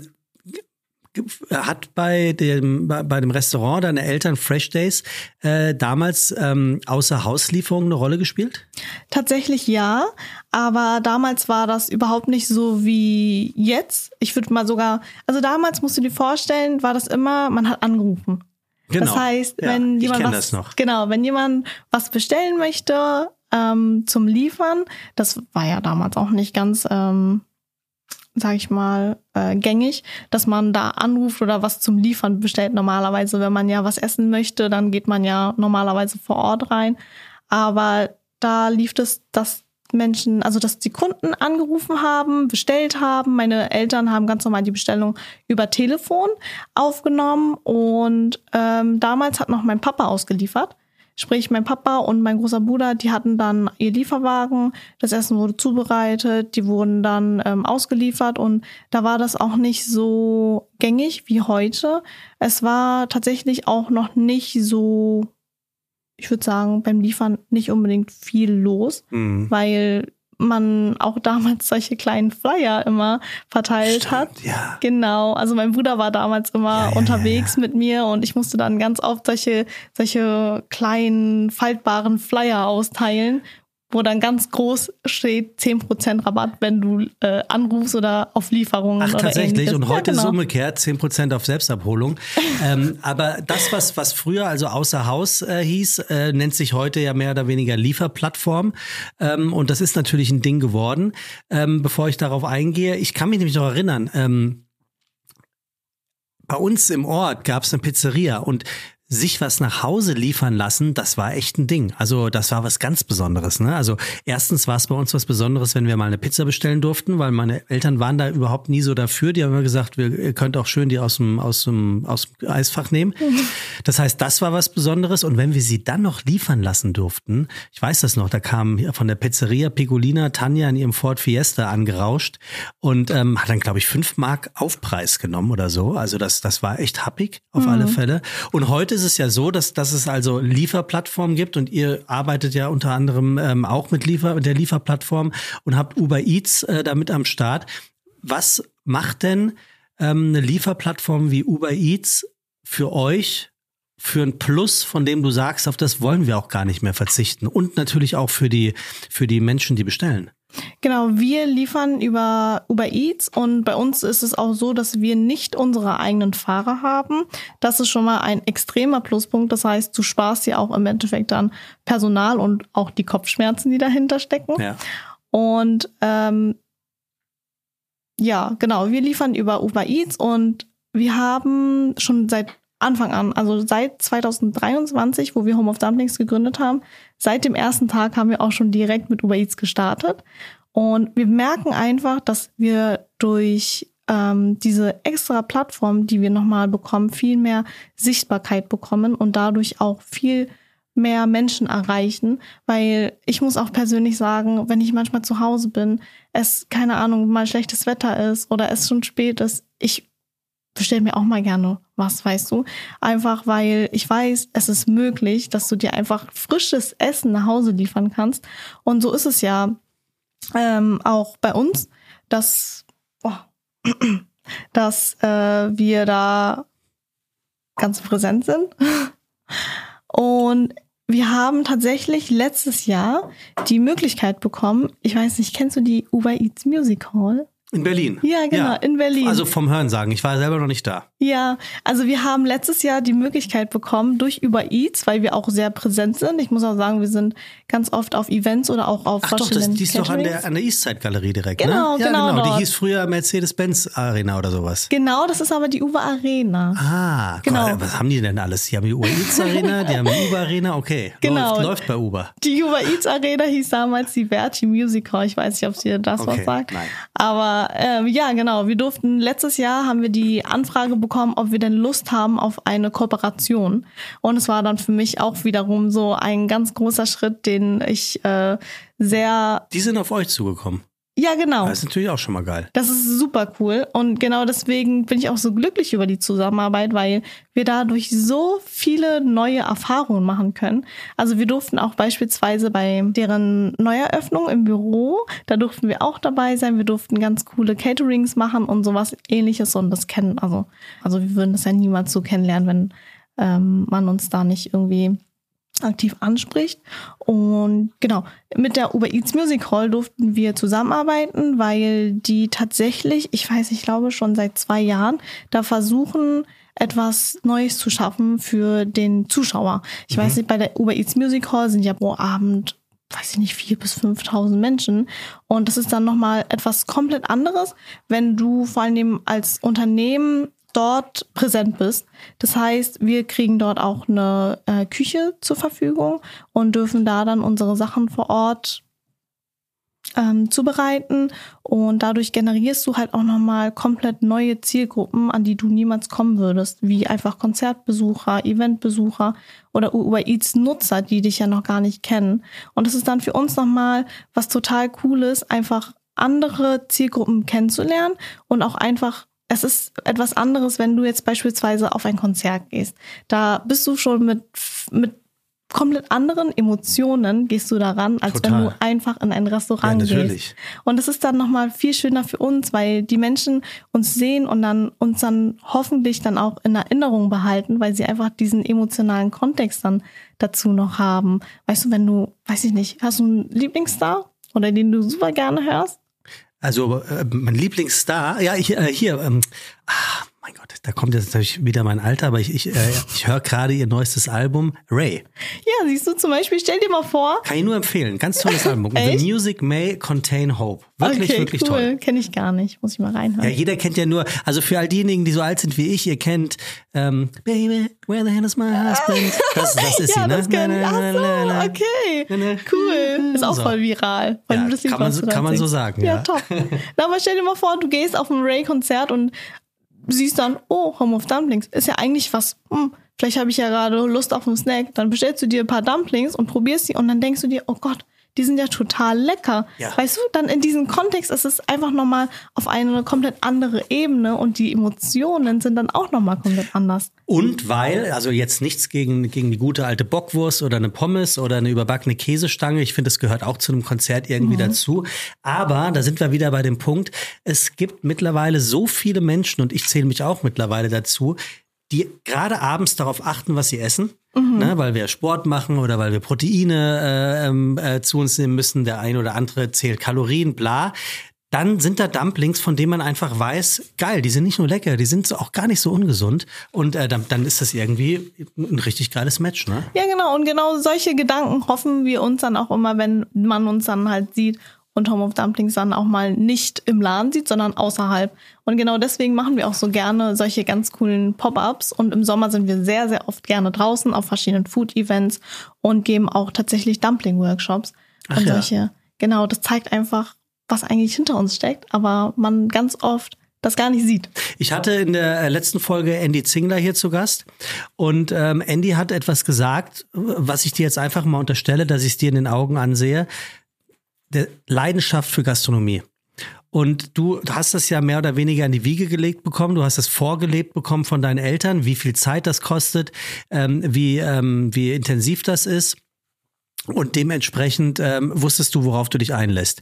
Hat bei dem Restaurant deiner Eltern Fresh Days damals außer Hauslieferung eine Rolle gespielt? Tatsächlich ja, aber damals war das überhaupt nicht so wie jetzt. Ich würde mal sogar, also damals musst du dir vorstellen, war das immer, man hat angerufen. Genau. Das heißt, wenn jemand was bestellen möchte zum Liefern, das war ja damals auch nicht ganz sag ich mal, gängig, dass man da anruft oder was zum Liefern bestellt. Normalerweise, wenn man ja was essen möchte, dann geht man ja normalerweise vor Ort rein. Aber da lief es, dass Menschen, also dass die Kunden angerufen haben, bestellt haben. Meine Eltern haben ganz normal die Bestellung über Telefon aufgenommen und damals hat noch mein Papa ausgeliefert. Sprich, mein Papa und mein großer Bruder, die hatten dann ihr Lieferwagen, das Essen wurde zubereitet, die wurden dann ausgeliefert und da war das auch nicht so gängig wie heute. Es war tatsächlich auch noch nicht so, ich würde sagen, beim Liefern nicht unbedingt viel los, weil man auch damals solche kleinen Flyer immer verteilt hat. Ja. Genau, also mein Bruder war damals immer unterwegs mit mir und ich musste dann ganz oft solche kleinen faltbaren Flyer austeilen, wo dann ganz groß steht 10% Rabatt, wenn du anrufst oder auf Lieferungen. Ach, oder tatsächlich? Ähnliches. Und heute ist es umgekehrt, 10% auf Selbstabholung. Aber das, was früher also außer Haus hieß, nennt sich heute ja mehr oder weniger Lieferplattform. Und das ist natürlich ein Ding geworden. Bevor ich darauf eingehe, ich kann mich nämlich noch erinnern, bei uns im Ort gab es eine Pizzeria und sich was nach Hause liefern lassen, das war echt ein Ding. Also das war was ganz Besonderes. Ne? Also erstens war es bei uns was Besonderes, wenn wir mal eine Pizza bestellen durften, weil meine Eltern waren da überhaupt nie so dafür. Die haben immer gesagt, ihr könnt auch schön die aus dem Eisfach nehmen. Das heißt, das war was Besonderes. Und wenn wir sie dann noch liefern lassen durften, ich weiß das noch, da kam von der Pizzeria Piccolina Tanja in ihrem Ford Fiesta angerauscht und hat dann, glaube ich, 5 Mark Aufpreis genommen oder so. Also das war echt happig auf alle Fälle. Und heute ist es ja so, dass es also Lieferplattformen gibt und ihr arbeitet ja unter anderem auch mit der Lieferplattform und habt Uber Eats damit am Start. Was macht denn eine Lieferplattform wie Uber Eats für euch für ein Plus, von dem du sagst, auf das wollen wir auch gar nicht mehr verzichten und natürlich auch für die Menschen, die bestellen? Genau, wir liefern über Uber Eats und bei uns ist es auch so, dass wir nicht unsere eigenen Fahrer haben. Das ist schon mal ein extremer Pluspunkt. Das heißt, du sparst dir auch im Endeffekt dann Personal und auch die Kopfschmerzen, die dahinter stecken. Ja. Und ja, genau, wir liefern über Uber Eats und wir haben schon seit Anfang an, also seit 2023, wo wir Home of Dumplings gegründet haben, seit dem ersten Tag haben wir auch schon direkt mit Uber Eats gestartet. Und wir merken einfach, dass wir durch diese extra Plattform, die wir nochmal bekommen, viel mehr Sichtbarkeit bekommen und dadurch auch viel mehr Menschen erreichen. Weil ich muss auch persönlich sagen, wenn ich manchmal zu Hause bin, es, keine Ahnung, mal schlechtes Wetter ist oder es schon spät ist, ich bestell mir auch mal gerne was, weißt du? Einfach, weil ich weiß, es ist möglich, dass du dir einfach frisches Essen nach Hause liefern kannst. Und so ist es ja auch bei uns, dass wir da ganz präsent sind. Und wir haben tatsächlich letztes Jahr die Möglichkeit bekommen, ich weiß nicht, kennst du die Uber Eats Music Hall? In Berlin? Ja, genau, in Berlin. Also vom Hörensagen, ich war selber noch nicht da. Ja, also wir haben letztes Jahr die Möglichkeit bekommen durch Uber Eats, weil wir auch sehr präsent sind. Ich muss auch sagen, wir sind ganz oft auf Events oder auch auf verschiedenen die ist doch an der Eastside-Galerie direkt, genau, ne? Ja, genau. Die hieß früher Mercedes-Benz Arena oder sowas. Genau, das ist aber die Uber Arena. Ah, genau. Gott, was haben die denn alles? Die haben die Uber Eats Arena, die haben die Uber Arena, okay. Genau. Läuft bei Uber. Die Uber Eats Arena hieß damals die Verti Music Hall. Ich weiß nicht, ob sie das was sagt. Nein. Aber ja, genau. Wir durften, letztes Jahr haben wir die Anfrage bekommen, ob wir denn Lust haben auf eine Kooperation. Und es war dann für mich auch wiederum so ein ganz großer Schritt, den ich sehr... Die sind auf euch zugekommen. Ja, genau. Das ist natürlich auch schon mal geil. Das ist super cool. Und genau deswegen bin ich auch so glücklich über die Zusammenarbeit, weil wir dadurch so viele neue Erfahrungen machen können. Also wir durften auch beispielsweise bei deren Neueröffnung im Büro, da durften wir auch dabei sein. Wir durften ganz coole Caterings machen und sowas Ähnliches und das kennen. Also wir würden das ja niemals so kennenlernen, wenn man uns da nicht irgendwie aktiv anspricht. Und genau, mit der Uber Eats Music Hall durften wir zusammenarbeiten, weil die tatsächlich, ich glaube schon seit 2 Jahren, da versuchen, etwas Neues zu schaffen für den Zuschauer. Ich weiß nicht, bei der Uber Eats Music Hall sind ja pro Abend, 4.000 bis 5.000 Menschen. Und das ist dann nochmal etwas komplett anderes, wenn du vor allem als Unternehmen dort präsent bist. Das heißt, wir kriegen dort auch eine Küche zur Verfügung und dürfen da dann unsere Sachen vor Ort zubereiten und dadurch generierst du halt auch nochmal komplett neue Zielgruppen, an die du niemals kommen würdest, wie einfach Konzertbesucher, Eventbesucher oder Uber Eats Nutzer, die dich ja noch gar nicht kennen. Und das ist dann für uns nochmal was total Cooles, einfach andere Zielgruppen kennenzulernen und auch einfach, es ist etwas anderes, wenn du jetzt beispielsweise auf ein Konzert gehst. Da bist du schon mit komplett anderen Emotionen gehst du daran, als Total. wenn du einfach in ein Restaurant gehst. Und das ist dann nochmal viel schöner für uns, weil die Menschen uns sehen und dann uns dann hoffentlich dann auch in Erinnerung behalten, weil sie einfach diesen emotionalen Kontext dann dazu noch haben. Weißt du, wenn du, weiß ich nicht, hast du einen Lieblingsstar oder den du super gerne hörst? Also mein Lieblingsstar, ja, Mein Gott, da kommt jetzt natürlich wieder mein Alter, aber ich höre gerade ihr neuestes Album, Ray. Ja, siehst du zum Beispiel, stell dir mal vor. Kann ich nur empfehlen, ganz tolles Album. The Music May Contain Hope. Wirklich, okay, wirklich cool. toll. Kenne ich gar nicht, muss ich mal reinhören. Ja, jeder kennt ja nur, also für all diejenigen, die so alt sind wie ich, ihr kennt Baby, where the hell is my husband? Das ist ja, sie, ne? Das ach so, okay. Cool. Ist auch voll viral. Voll ja, kann man so sagen, ja. Ja, top. Na, aber stell dir mal vor, du gehst auf ein Ray-Konzert und siehst dann, oh, Home of Dumplings, ist ja eigentlich was, vielleicht habe ich ja gerade Lust auf einen Snack, dann bestellst du dir ein paar Dumplings und probierst sie und dann denkst du dir, oh Gott, die sind ja total lecker. Ja. Weißt du, dann in diesem Kontext ist es einfach nochmal auf eine komplett andere Ebene und die Emotionen sind dann auch nochmal komplett anders. Und weil, also jetzt nichts gegen die gute alte Bockwurst oder eine Pommes oder eine überbackene Käsestange, ich finde, das gehört auch zu einem Konzert irgendwie dazu. Aber da sind wir wieder bei dem Punkt, es gibt mittlerweile so viele Menschen, und ich zähle mich auch mittlerweile dazu, die gerade abends darauf achten, was sie essen. Ne, weil wir Sport machen oder weil wir Proteine zu uns nehmen müssen, der eine oder andere zählt Kalorien, bla. Dann sind da Dumplings, von denen man einfach weiß, geil, die sind nicht nur lecker, die sind auch gar nicht so ungesund. Und dann ist das irgendwie ein richtig geiles Match, ne? Ja, genau. Und genau solche Gedanken hoffen wir uns dann auch immer, wenn man uns dann halt sieht und Home of Dumplings dann auch mal nicht im Laden sieht, sondern außerhalb. Und genau deswegen machen wir auch so gerne solche ganz coolen Pop-ups. Und im Sommer sind wir sehr, sehr oft gerne draußen auf verschiedenen Food-Events und geben auch tatsächlich Dumpling-Workshops. Ach und ja. solche, genau, das zeigt einfach, was eigentlich hinter uns steckt, aber man ganz oft das gar nicht sieht. Ich hatte in der letzten Folge Andy Zingler hier zu Gast und Andy hat etwas gesagt, was ich dir jetzt einfach mal unterstelle, dass ich es dir in den Augen ansehe. Der Leidenschaft für Gastronomie. Und du hast das ja mehr oder weniger in die Wiege gelegt bekommen, du hast das vorgelebt bekommen von deinen Eltern, wie viel Zeit das kostet, wie intensiv das ist. Und dementsprechend wusstest du, worauf du dich einlässt.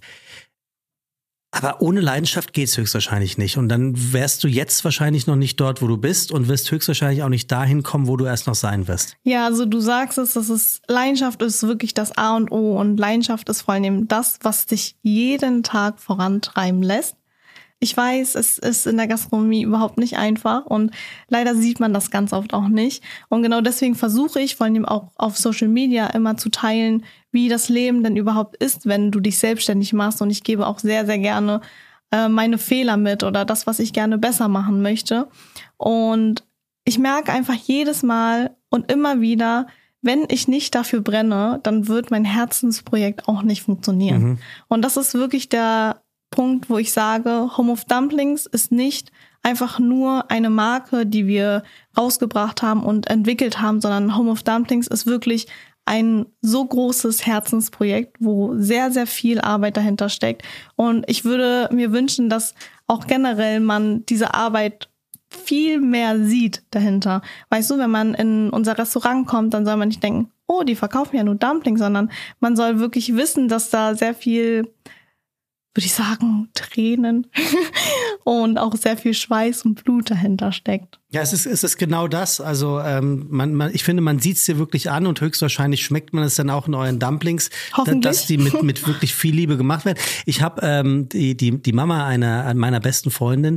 Aber ohne Leidenschaft geht's höchstwahrscheinlich nicht. Und dann wärst du jetzt wahrscheinlich noch nicht dort, wo du bist und wirst höchstwahrscheinlich auch nicht dahin kommen, wo du erst noch sein wirst. Ja, also du sagst es, Leidenschaft ist wirklich das A und O. Und Leidenschaft ist vor allem das, was dich jeden Tag vorantreiben lässt. Ich weiß, es ist in der Gastronomie überhaupt nicht einfach und leider sieht man das ganz oft auch nicht. Und genau deswegen versuche ich vor allem auch auf Social Media immer zu teilen, wie das Leben denn überhaupt ist, wenn du dich selbstständig machst. Und ich gebe auch sehr, sehr gerne meine Fehler mit oder das, was ich gerne besser machen möchte. Und ich merke einfach jedes Mal und immer wieder, wenn ich nicht dafür brenne, dann wird mein Herzensprojekt auch nicht funktionieren. Und das ist wirklich der Punkt, wo ich sage, Home of Dumplings ist nicht einfach nur eine Marke, die wir rausgebracht haben und entwickelt haben, sondern Home of Dumplings ist wirklich ein so großes Herzensprojekt, wo sehr, sehr viel Arbeit dahinter steckt. Und ich würde mir wünschen, dass auch generell man diese Arbeit viel mehr sieht dahinter. Weißt du, wenn man in unser Restaurant kommt, dann soll man nicht denken, oh, die verkaufen ja nur Dumplings, sondern man soll wirklich wissen, dass da sehr viel, würde ich sagen, Tränen und auch sehr viel Schweiß und Blut dahinter steckt. Ja, es ist genau das. Also ich finde, man sieht es dir wirklich an und höchstwahrscheinlich schmeckt man es dann auch in euren Dumplings, dass die mit wirklich viel Liebe gemacht werden. Ich habe die Mama einer meiner besten Freundin,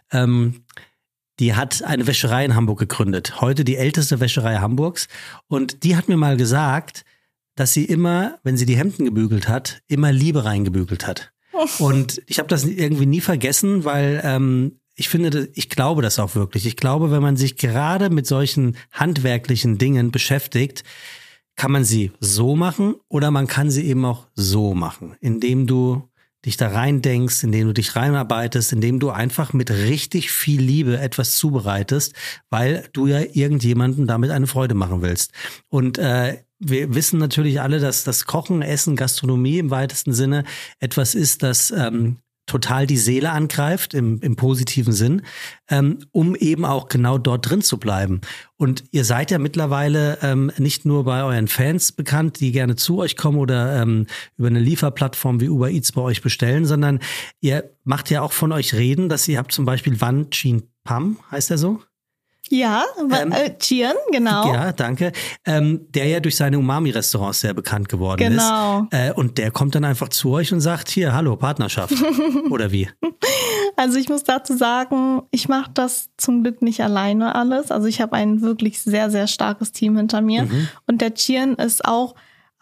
die hat eine Wäscherei in Hamburg gegründet. Heute die älteste Wäscherei Hamburgs. Und die hat mir mal gesagt, dass sie immer, wenn sie die Hemden gebügelt hat, immer Liebe reingebügelt hat. Und ich habe das irgendwie nie vergessen, weil ich finde, ich glaube das auch wirklich. Ich glaube, wenn man sich gerade mit solchen handwerklichen Dingen beschäftigt, kann man sie so machen oder man kann sie eben auch so machen, indem du dich da reindenkst, indem du dich reinarbeitest, indem du einfach mit richtig viel Liebe etwas zubereitest, weil du ja irgendjemandem damit eine Freude machen willst. Und wir wissen natürlich alle, dass das Kochen, Essen, Gastronomie im weitesten Sinne etwas ist, das total die Seele angreift, im positiven Sinn, um eben auch genau dort drin zu bleiben. Und ihr seid ja mittlerweile nicht nur bei euren Fans bekannt, die gerne zu euch kommen oder über eine Lieferplattform wie Uber Eats bei euch bestellen, sondern ihr macht ja auch von euch reden, dass ihr habt zum Beispiel Wan Chin Pham, heißt der so? Ja, Chiren, genau. Ja, danke. Der ja durch seine Umami-Restaurants sehr bekannt geworden Genau. ist. Und der kommt dann einfach zu euch und sagt, hier, hallo, Partnerschaft. Oder wie? Also ich muss dazu sagen, ich mache das zum Glück nicht alleine alles. Also ich habe ein wirklich sehr, sehr starkes Team hinter mir. Und der Chiren ist auch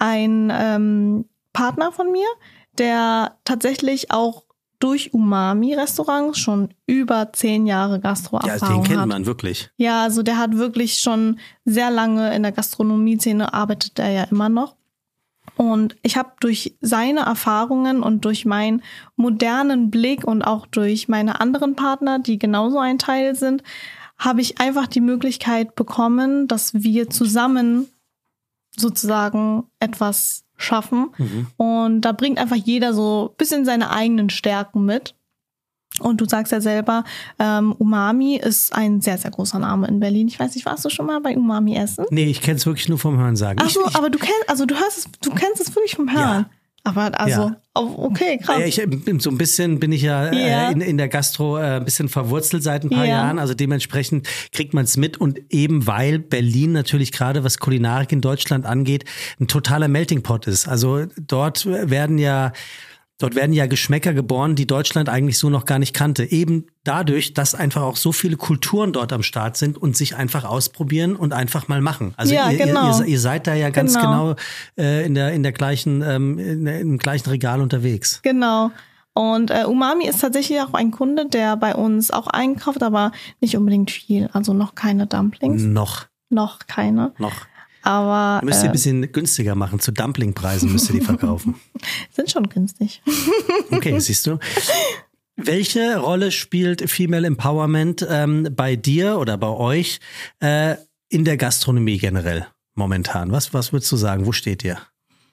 ein Partner von mir, der tatsächlich auch durch Umami-Restaurants schon über 10 Jahre Gastro-Erfahrung hat. Ja, den kennt man wirklich. Ja, also der hat wirklich schon sehr lange in der Gastronomie-Szene, arbeitet er ja immer noch. Und ich habe durch seine Erfahrungen und durch meinen modernen Blick und auch durch meine anderen Partner, die genauso ein Teil sind, habe ich einfach die Möglichkeit bekommen, dass wir zusammen sozusagen etwas schaffen. Und da bringt einfach jeder so ein bisschen seine eigenen Stärken mit. Und du sagst ja selber, Umami ist ein sehr, sehr großer Name in Berlin. Ich weiß nicht, warst du schon mal bei Umami essen? Nee, ich kenne es wirklich nur vom Hörensagen. Ach so, aber du kennst es wirklich vom Hören. Ja. Aber also, Ja. Okay, krass. Ja, so ein bisschen bin ich ja in der Gastro ein bisschen verwurzelt seit ein paar Jahren. Also dementsprechend kriegt man es mit. Und eben weil Berlin natürlich gerade, was Kulinarik in Deutschland angeht, ein totaler Melting Pot ist. Also dort werden ja Geschmäcker geboren, die Deutschland eigentlich so noch gar nicht kannte. Eben dadurch, dass einfach auch so viele Kulturen dort am Start sind und sich einfach ausprobieren und einfach mal machen. Also ja, ihr seid da ja ganz genau im gleichen Regal unterwegs. Genau. Und Umami ist tatsächlich auch ein Kunde, der bei uns auch einkauft, aber nicht unbedingt viel. Also noch keine Dumplings. Noch keine. Aber müsst ihr ein bisschen günstiger machen. Zu Dumplingpreisen müsst ihr die verkaufen. Sind schon günstig. Okay, siehst du. Welche Rolle spielt Female Empowerment bei dir oder bei euch in der Gastronomie generell momentan? Was würdest du sagen? Wo steht ihr?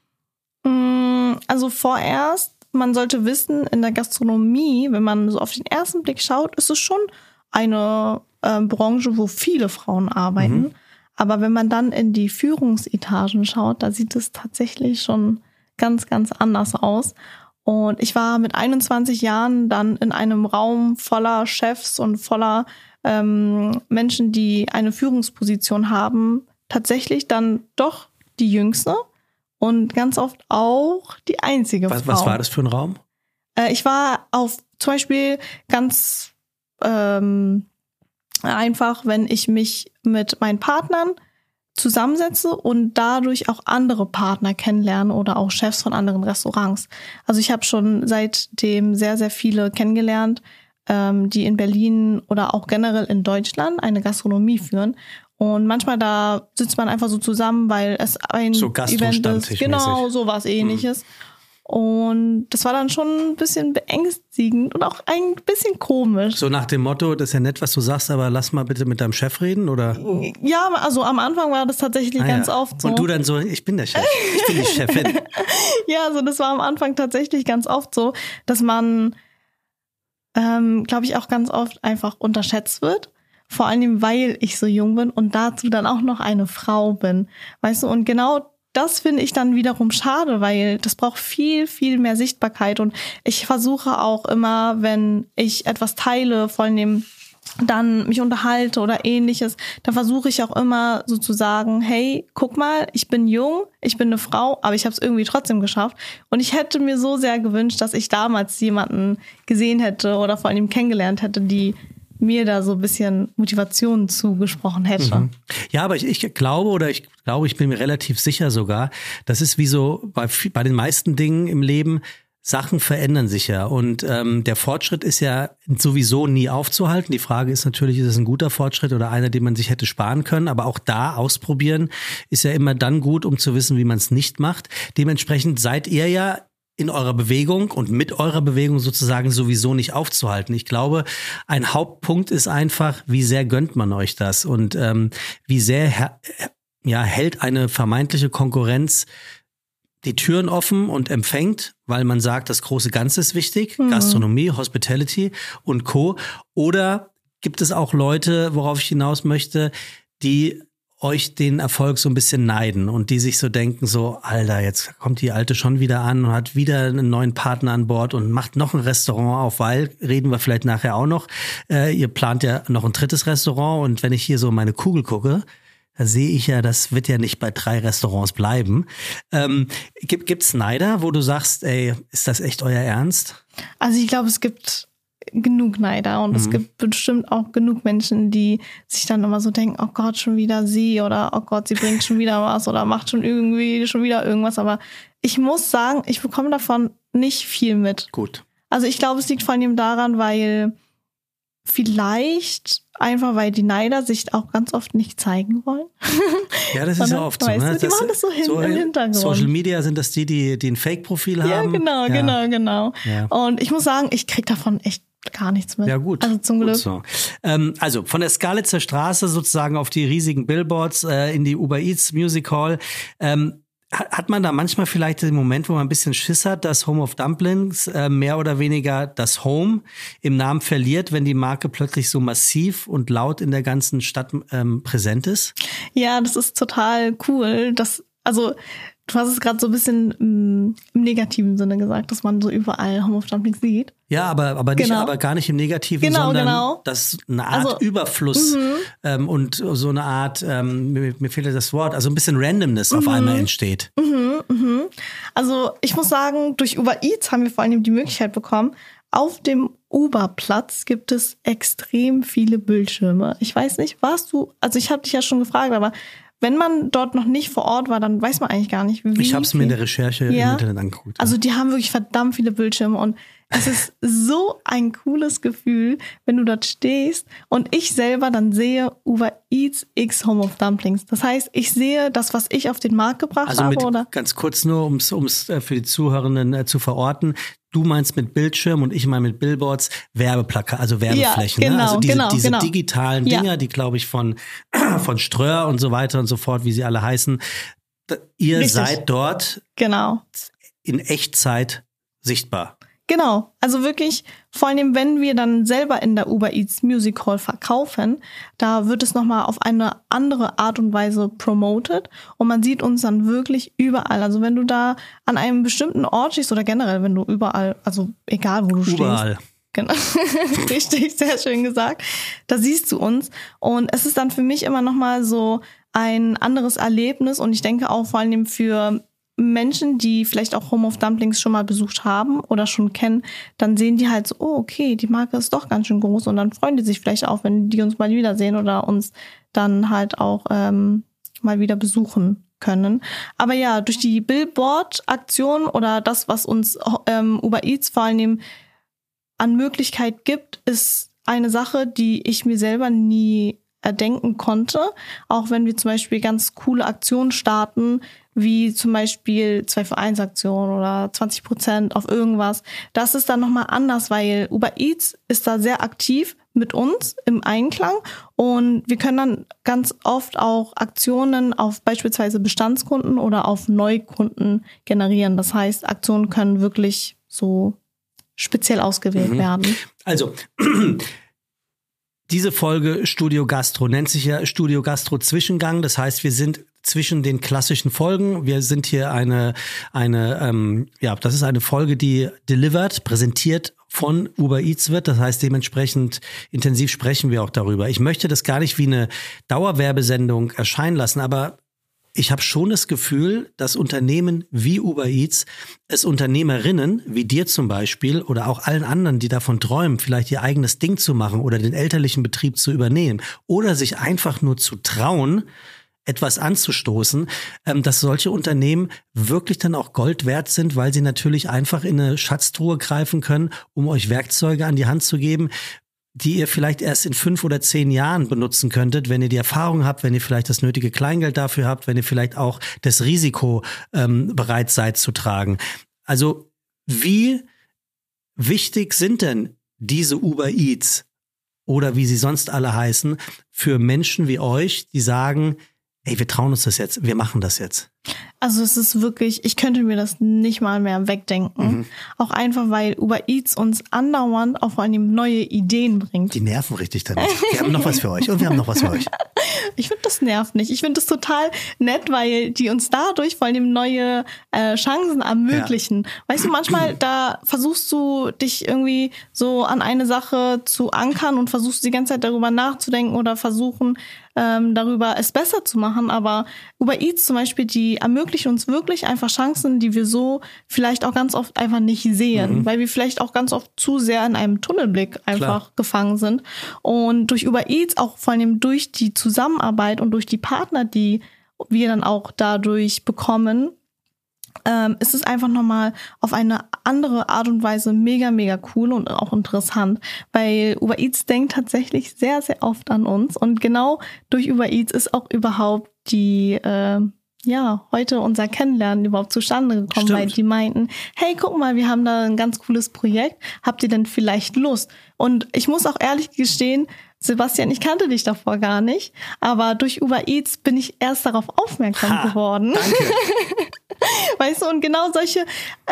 Also vorerst, man sollte wissen, in der Gastronomie, wenn man so auf den ersten Blick schaut, ist es schon eine Branche, wo viele Frauen arbeiten. Aber wenn man dann in die Führungsetagen schaut, da sieht es tatsächlich schon ganz, ganz anders aus. Und ich war mit 21 Jahren dann in einem Raum voller Chefs und voller Menschen, die eine Führungsposition haben, tatsächlich dann doch die Jüngste und ganz oft auch die einzige Frau. Was war das für ein Raum? Ich war auf zum Beispiel ganz einfach, wenn ich mich mit meinen Partnern zusammensetze und dadurch auch andere Partner kennenlerne oder auch Chefs von anderen Restaurants. Also ich habe schon seitdem sehr, sehr viele kennengelernt, die in Berlin oder auch generell in Deutschland eine Gastronomie führen. Und manchmal da sitzt man einfach so zusammen, weil es ein so Event ist. Genau, sowas Ähnliches. Und das war dann schon ein bisschen beängstigend und auch ein bisschen komisch. So nach dem Motto, das ist ja nett, was du sagst, aber lass mal bitte mit deinem Chef reden, oder? Ja, also am Anfang war das tatsächlich ganz oft so. Und du dann so, ich bin der Chef, ich bin die Chefin. Ja, also das war am Anfang tatsächlich ganz oft so, dass man, glaube ich, auch ganz oft einfach unterschätzt wird. Vor allem, weil ich so jung bin und dazu dann auch noch eine Frau bin. Weißt du, und genau das finde ich dann wiederum schade, weil das braucht viel, viel mehr Sichtbarkeit. Und ich versuche auch immer, wenn ich etwas teile, vor allem dann mich unterhalte oder ähnliches, dann versuche ich auch immer so zu sagen, hey, guck mal, ich bin jung, ich bin eine Frau, aber ich habe es irgendwie trotzdem geschafft. Und ich hätte mir so sehr gewünscht, dass ich damals jemanden gesehen hätte oder vor allem kennengelernt hätte, die mir da so ein bisschen Motivation zugesprochen hätte. Ja, aber ich glaube, ich bin mir relativ sicher sogar, das ist wie so bei den meisten Dingen im Leben, Sachen verändern sich ja und der Fortschritt ist ja sowieso nie aufzuhalten. Die Frage ist natürlich, ist es ein guter Fortschritt oder einer, den man sich hätte sparen können, aber auch da ausprobieren ist ja immer dann gut, um zu wissen, wie man es nicht macht. Dementsprechend seid ihr ja in eurer Bewegung und mit eurer Bewegung sozusagen sowieso nicht aufzuhalten. Ich glaube, ein Hauptpunkt ist einfach, wie sehr gönnt man euch das und wie sehr hält eine vermeintliche Konkurrenz die Türen offen und empfängt, weil man sagt, das große Ganze ist wichtig, Gastronomie, Hospitality und Co. Oder gibt es auch Leute, worauf ich hinaus möchte, die euch den Erfolg so ein bisschen neiden und die sich so denken, so, Alter, jetzt kommt die Alte schon wieder an und hat wieder einen neuen Partner an Bord und macht noch ein Restaurant auf, weil, reden wir vielleicht nachher auch noch, ihr plant ja noch ein 3. Restaurant und wenn ich hier so meine Kugel gucke, da sehe ich ja, das wird ja nicht bei 3 Restaurants bleiben. Gibt's Neider, wo du sagst, ey, ist das echt euer Ernst? Also ich glaube, es gibt genug Neider und es gibt bestimmt auch genug Menschen, die sich dann immer so denken, oh Gott, schon wieder sie oder oh Gott, sie bringt schon wieder was oder macht schon wieder irgendwas. Aber ich muss sagen, ich bekomme davon nicht viel mit. Gut. Also ich glaube, es liegt vor allem daran, weil vielleicht einfach, weil die Neider sich auch ganz oft nicht zeigen wollen. Ja, das ist ja oft so. Ne? Die machen das so im Hintergrund. Social Media sind das die ein Fake-Profil haben? Ja, genau. Ja. Und ich muss sagen, ich kriege davon echt gar nichts mit. Ja, gut. Also zum Glück. So. Also von der Skalitzer Straße sozusagen auf die riesigen Billboards in die Uber Eats Music Hall. Hat man da manchmal vielleicht den Moment, wo man ein bisschen Schiss hat, dass Home of Dumplings mehr oder weniger das Home im Namen verliert, wenn die Marke plötzlich so massiv und laut in der ganzen Stadt präsent ist? Ja, das ist total cool. Du hast es gerade so ein bisschen im negativen Sinne gesagt, dass man so überall Home of Dumplings sieht. Ja, aber gar nicht im Negativen, sondern dass eine Art Überfluss und so eine Art, mir fehlt das Wort, also ein bisschen Randomness auf einmal entsteht. Also ich muss sagen, durch Uber Eats haben wir vor allem die Möglichkeit bekommen, auf dem Uberplatz gibt es extrem viele Bildschirme. Ich weiß nicht, ich habe dich ja schon gefragt, aber wenn man dort noch nicht vor Ort war, dann weiß man eigentlich gar nicht, wie. Ich habe es mir in der Recherche im Internet angeguckt. Also die haben wirklich verdammt viele Bildschirme und es ist so ein cooles Gefühl, wenn du dort stehst und ich selber dann sehe Uber Eats X Home of Dumplings. Das heißt, ich sehe das, was ich auf den Markt gebracht habe. Oder? Ganz kurz nur, um es für die Zuhörenden zu verorten. Du meinst mit Bildschirm und ich meine mit Billboards Werbeplakate, also Werbeflächen. Ja, genau, ne? Also diese genau. digitalen Dinger, die glaube ich von Ströer und so weiter und so fort, wie sie alle heißen. Ihr seid dort in Echtzeit sichtbar. Genau, also wirklich, vor allem wenn wir dann selber in der Uber Eats Music Hall verkaufen, da wird es nochmal auf eine andere Art und Weise promoted und man sieht uns dann wirklich überall. Also wenn du da an einem bestimmten Ort stehst oder generell, wenn du überall, also egal wo du stehst. Überall. Genau, richtig, sehr schön gesagt. Da siehst du uns und es ist dann für mich immer nochmal so ein anderes Erlebnis und ich denke auch vor allem für Menschen, die vielleicht auch Home of Dumplings schon mal besucht haben oder schon kennen, dann sehen die halt so, oh okay, die Marke ist doch ganz schön groß und dann freuen die sich vielleicht auch, wenn die uns mal wiedersehen oder uns dann halt auch mal wieder besuchen können. Aber ja, durch die Billboard-Aktion oder das, was uns Uber Eats vor allem an Möglichkeit gibt, ist eine Sache, die ich mir selber nie erdenken konnte. Auch wenn wir zum Beispiel ganz coole Aktionen starten, wie zum Beispiel 2-für-1-Aktion oder 20% auf irgendwas. Das ist dann nochmal anders, weil Uber Eats ist da sehr aktiv mit uns im Einklang und wir können dann ganz oft auch Aktionen auf beispielsweise Bestandskunden oder auf Neukunden generieren. Das heißt, Aktionen können wirklich so speziell ausgewählt werden. Also diese Folge Studio Gastro nennt sich ja Studio Gastro Zwischengang. Das heißt, wir sind zwischen den klassischen Folgen. Wir sind hier das ist eine Folge, die präsentiert von Uber Eats wird. Das heißt, dementsprechend intensiv sprechen wir auch darüber. Ich möchte das gar nicht wie eine Dauerwerbesendung erscheinen lassen, aber ich habe schon das Gefühl, dass Unternehmen wie Uber Eats es Unternehmerinnen wie dir zum Beispiel oder auch allen anderen, die davon träumen, vielleicht ihr eigenes Ding zu machen oder den elterlichen Betrieb zu übernehmen oder sich einfach nur zu trauen, etwas anzustoßen, dass solche Unternehmen wirklich dann auch Gold wert sind, weil sie natürlich einfach in eine Schatztruhe greifen können, um euch Werkzeuge an die Hand zu geben, die ihr vielleicht erst in 5 oder 10 Jahren benutzen könntet, wenn ihr die Erfahrung habt, wenn ihr vielleicht das nötige Kleingeld dafür habt, wenn ihr vielleicht auch das Risiko bereit seid zu tragen. Also wie wichtig sind denn diese Uber Eats oder wie sie sonst alle heißen für Menschen wie euch, die sagen, ey, wir trauen uns das jetzt, wir machen das jetzt? Also es ist wirklich, ich könnte mir das nicht mal mehr wegdenken. Auch einfach, weil Uber Eats uns andauernd auf vor allem neue Ideen bringt. Die nerven richtig damit. Wir haben noch was für euch und wir haben noch was für euch. Ich finde, das nervt nicht. Ich finde das total nett, weil die uns dadurch vor allem neue Chancen ermöglichen. Ja. Weißt du, manchmal da versuchst du dich irgendwie so an eine Sache zu ankern und versuchst die ganze Zeit darüber nachzudenken oder versuchen darüber es besser zu machen. Aber Uber Eats zum Beispiel, die ermöglichen uns wirklich einfach Chancen, die wir so vielleicht auch ganz oft einfach nicht sehen, weil wir vielleicht auch ganz oft zu sehr in einem Tunnelblick einfach gefangen sind. Und durch Uber Eats, auch vor allem durch die Zusammenarbeit und durch die Partner, die wir dann auch dadurch bekommen, ist es einfach nochmal auf eine andere Art und Weise mega, mega cool und auch interessant, weil Uber Eats denkt tatsächlich sehr, sehr oft an uns und genau durch Uber Eats ist auch überhaupt die, heute unser Kennenlernen überhaupt zustande gekommen, Stimmt. Weil die meinten, hey, guck mal, wir haben da ein ganz cooles Projekt, habt ihr denn vielleicht Lust? Und ich muss auch ehrlich gestehen, Sebastian, ich kannte dich davor gar nicht, aber durch Uber Eats bin ich erst darauf aufmerksam geworden. Danke. Weißt du, und genau solche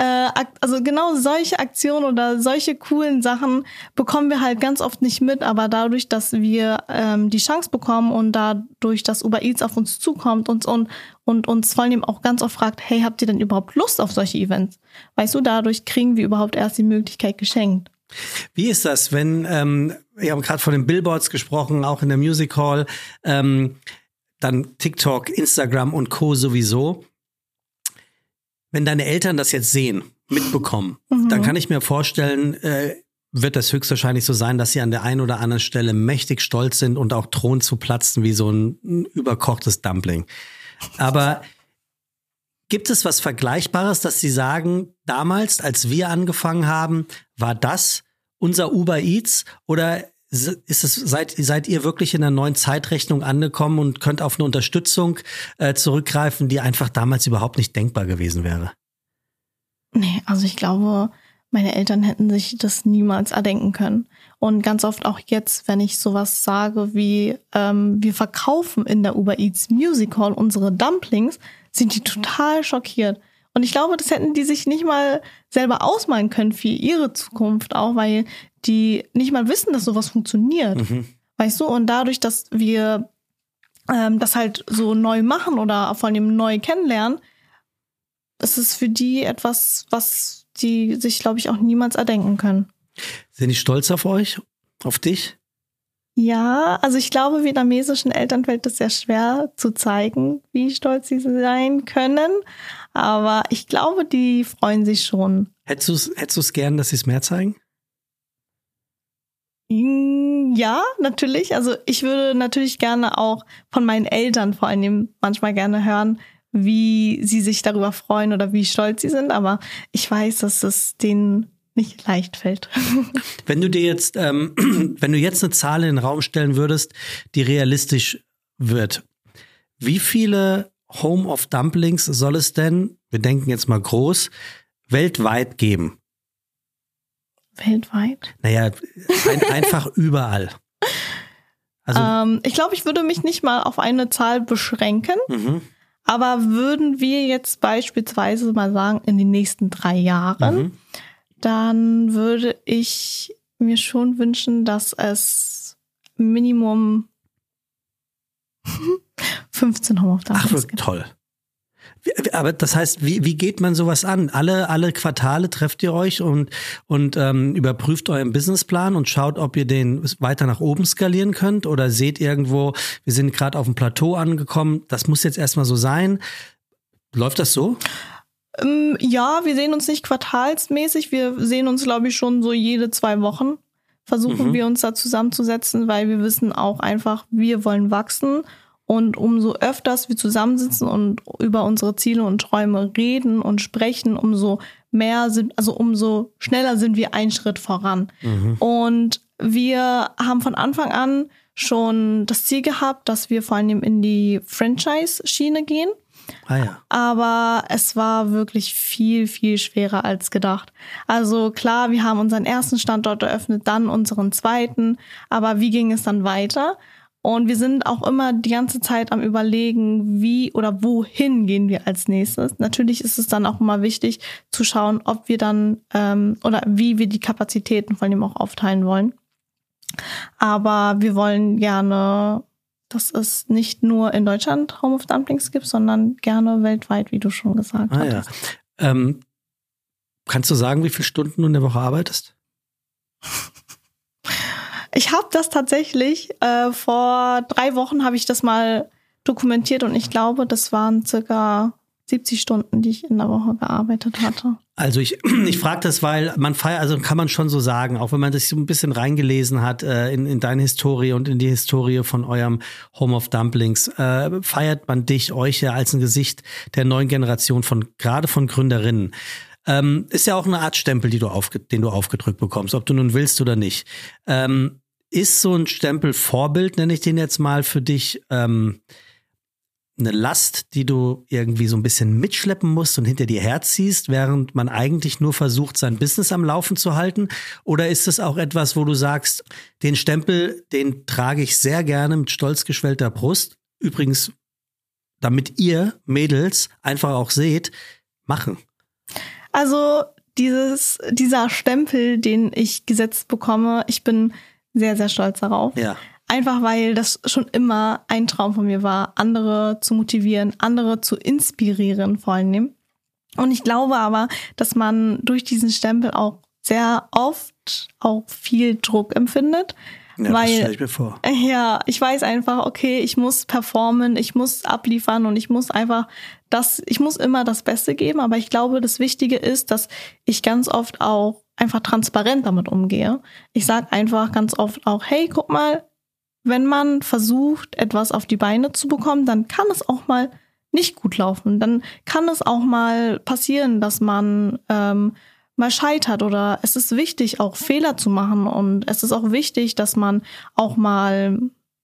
Aktionen oder solche coolen Sachen bekommen wir halt ganz oft nicht mit, aber dadurch, dass wir die Chance bekommen und dadurch, dass Uber Eats auf uns zukommt und uns vor allem auch ganz oft fragt, hey, habt ihr denn überhaupt Lust auf solche Events? Weißt du, dadurch kriegen wir überhaupt erst die Möglichkeit geschenkt. Wie ist das, wenn, wir haben gerade von den Billboards gesprochen, auch in der Music Hall, dann TikTok, Instagram und Co. sowieso. Wenn deine Eltern das jetzt sehen, mitbekommen, dann kann ich mir vorstellen, wird das höchstwahrscheinlich so sein, dass sie an der einen oder anderen Stelle mächtig stolz sind und auch drohen zu platzen wie so ein überkochtes Dumpling. Aber gibt es was Vergleichbares, dass sie sagen, damals, als wir angefangen haben, war das unser Uber Eats oder ist es, seid ihr wirklich in einer neuen Zeitrechnung angekommen und könnt auf eine Unterstützung zurückgreifen, die einfach damals überhaupt nicht denkbar gewesen wäre? Nee, also ich glaube, meine Eltern hätten sich das niemals erdenken können. Und ganz oft auch jetzt, wenn ich sowas sage wie, wir verkaufen in der Uber Eats Music Hall unsere Dumplings, sind die total schockiert. Und ich glaube, das hätten die sich nicht mal selber ausmalen können für ihre Zukunft auch, weil die nicht mal wissen, dass sowas funktioniert. Weißt du? Und dadurch, dass wir das halt so neu machen oder von dem neu kennenlernen, ist es für die etwas, was die sich, glaube ich, auch niemals erdenken können. Sind die stolz auf euch? Auf dich? Ja, also ich glaube, vietnamesischen Eltern fällt es sehr schwer zu zeigen, wie stolz sie sein können. Aber ich glaube, die freuen sich schon. Hättest du es gern, dass sie es mehr zeigen? Ja, natürlich. Also ich würde natürlich gerne auch von meinen Eltern vor allem manchmal gerne hören, wie sie sich darüber freuen oder wie stolz sie sind. Aber ich weiß, dass es denen nicht leicht fällt. Wenn du jetzt eine Zahl in den Raum stellen würdest, die realistisch wird, wie viele Home of Dumplings soll es denn, wir denken jetzt mal groß, weltweit geben? Weltweit? Naja, einfach überall. Also, ich glaube, ich würde mich nicht mal auf eine Zahl beschränken. Aber würden wir jetzt beispielsweise mal sagen, in den nächsten 3 Jahren, dann würde ich mir schon wünschen, dass es Minimum 15 Home of Dumplings gibt. Toll. Aber das heißt, wie geht man sowas an? Alle Quartale trefft ihr euch und überprüft euren Businessplan und schaut, ob ihr den weiter nach oben skalieren könnt oder seht irgendwo, wir sind gerade auf dem Plateau angekommen, das muss jetzt erstmal so sein. Läuft das so? Ja, wir sehen uns nicht quartalsmäßig, wir sehen uns, glaube ich, schon so jede 2 Wochen. Versuchen wir uns da zusammenzusetzen, weil wir wissen auch einfach, wir wollen wachsen. Und umso öfters wir zusammensitzen und über unsere Ziele und Träume reden und sprechen, umso schneller sind wir einen Schritt voran. Und wir haben von Anfang an schon das Ziel gehabt, dass wir vor allem in die Franchise-Schiene gehen. Ja. Aber es war wirklich viel, viel schwerer als gedacht. Also klar, wir haben unseren ersten Standort eröffnet, dann unseren zweiten. Aber wie ging es dann weiter? Und wir sind auch immer die ganze Zeit am Überlegen, wie oder wohin gehen wir als nächstes. Natürlich ist es dann auch immer wichtig zu schauen, ob wir dann oder wie wir die Kapazitäten vor allem auch aufteilen wollen. Aber wir wollen gerne dass es nicht nur in Deutschland Home of Dumplings gibt, sondern gerne weltweit, wie du schon gesagt hast. Ja. Kannst du sagen, wie viele Stunden du in der Woche arbeitest? Ich habe das tatsächlich, vor 3 Wochen habe ich das mal dokumentiert und ich glaube, das waren circa 70 Stunden, die ich in der Woche gearbeitet hatte. Also ich frage das, weil man feiert, also kann man schon so sagen, auch wenn man sich so ein bisschen reingelesen hat in deine Historie und in die Historie von eurem Home of Dumplings, feiert man euch ja als ein Gesicht der neuen Generation gerade von Gründerinnen. Ist ja auch eine Art Stempel, den du aufgedrückt bekommst, ob du nun willst oder nicht. Ist so ein Stempel Vorbild, nenne ich den jetzt mal, für dich eine Last, die du irgendwie so ein bisschen mitschleppen musst und hinter dir herziehst, während man eigentlich nur versucht, sein Business am Laufen zu halten? Oder ist es auch etwas, wo du sagst, den Stempel, den trage ich sehr gerne mit stolz geschwellter Brust? Übrigens, damit ihr Mädels einfach auch seht, machen. Also dieser Stempel, den ich gesetzt bekomme, ich bin sehr, sehr stolz darauf. Ja. Einfach weil das schon immer ein Traum von mir war, andere zu motivieren, andere zu inspirieren vor allem. Und ich glaube aber, dass man durch diesen Stempel auch sehr oft auch viel Druck empfindet. Ja, weil, das stelle ich mir vor. Ja, ich weiß einfach, okay, ich muss performen, ich muss abliefern und ich muss immer das Beste geben. Aber ich glaube, das Wichtige ist, dass ich ganz oft auch einfach transparent damit umgehe. Ich sage einfach ganz oft auch, hey, guck mal, wenn man versucht, etwas auf die Beine zu bekommen, dann kann es auch mal nicht gut laufen. Dann kann es auch mal passieren, dass man mal scheitert. Oder es ist wichtig, auch Fehler zu machen. Und es ist auch wichtig, dass man auch mal,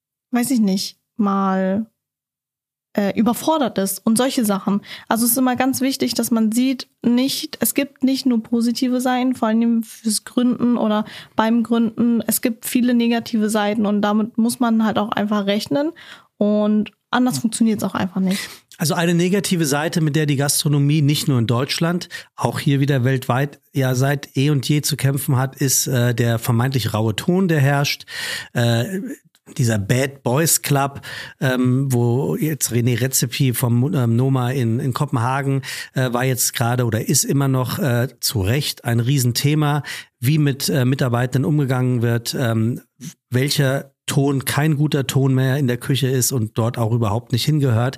überfordert ist und solche Sachen. Also es ist immer ganz wichtig, dass man sieht, es gibt nicht nur positive Seiten, vor allem fürs Gründen oder beim Gründen. Es gibt viele negative Seiten und damit muss man halt auch einfach rechnen und anders funktioniert es auch einfach nicht. Also eine negative Seite, mit der die Gastronomie nicht nur in Deutschland, auch hier wieder weltweit ja seit eh und je zu kämpfen hat, ist der vermeintlich raue Ton, der herrscht. Dieser Bad Boys Club, wo jetzt René Redzepi vom Noma in Kopenhagen war jetzt gerade oder ist immer noch zu Recht ein Riesenthema, wie mit Mitarbeitern umgegangen wird, welcher Ton kein guter Ton mehr in der Küche ist und dort auch überhaupt nicht hingehört.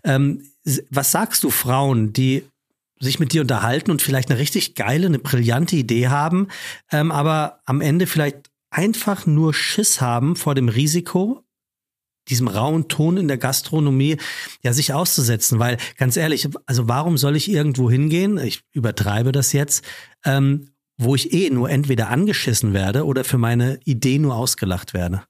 Was sagst du Frauen, die sich mit dir unterhalten und vielleicht eine richtig geile, eine brillante Idee haben, aber am Ende vielleicht einfach nur Schiss haben vor dem Risiko, diesem rauen Ton in der Gastronomie ja sich auszusetzen, weil ganz ehrlich, also warum soll ich irgendwo hingehen, ich übertreibe das jetzt, wo ich nur entweder angeschissen werde oder für meine Idee nur ausgelacht werde?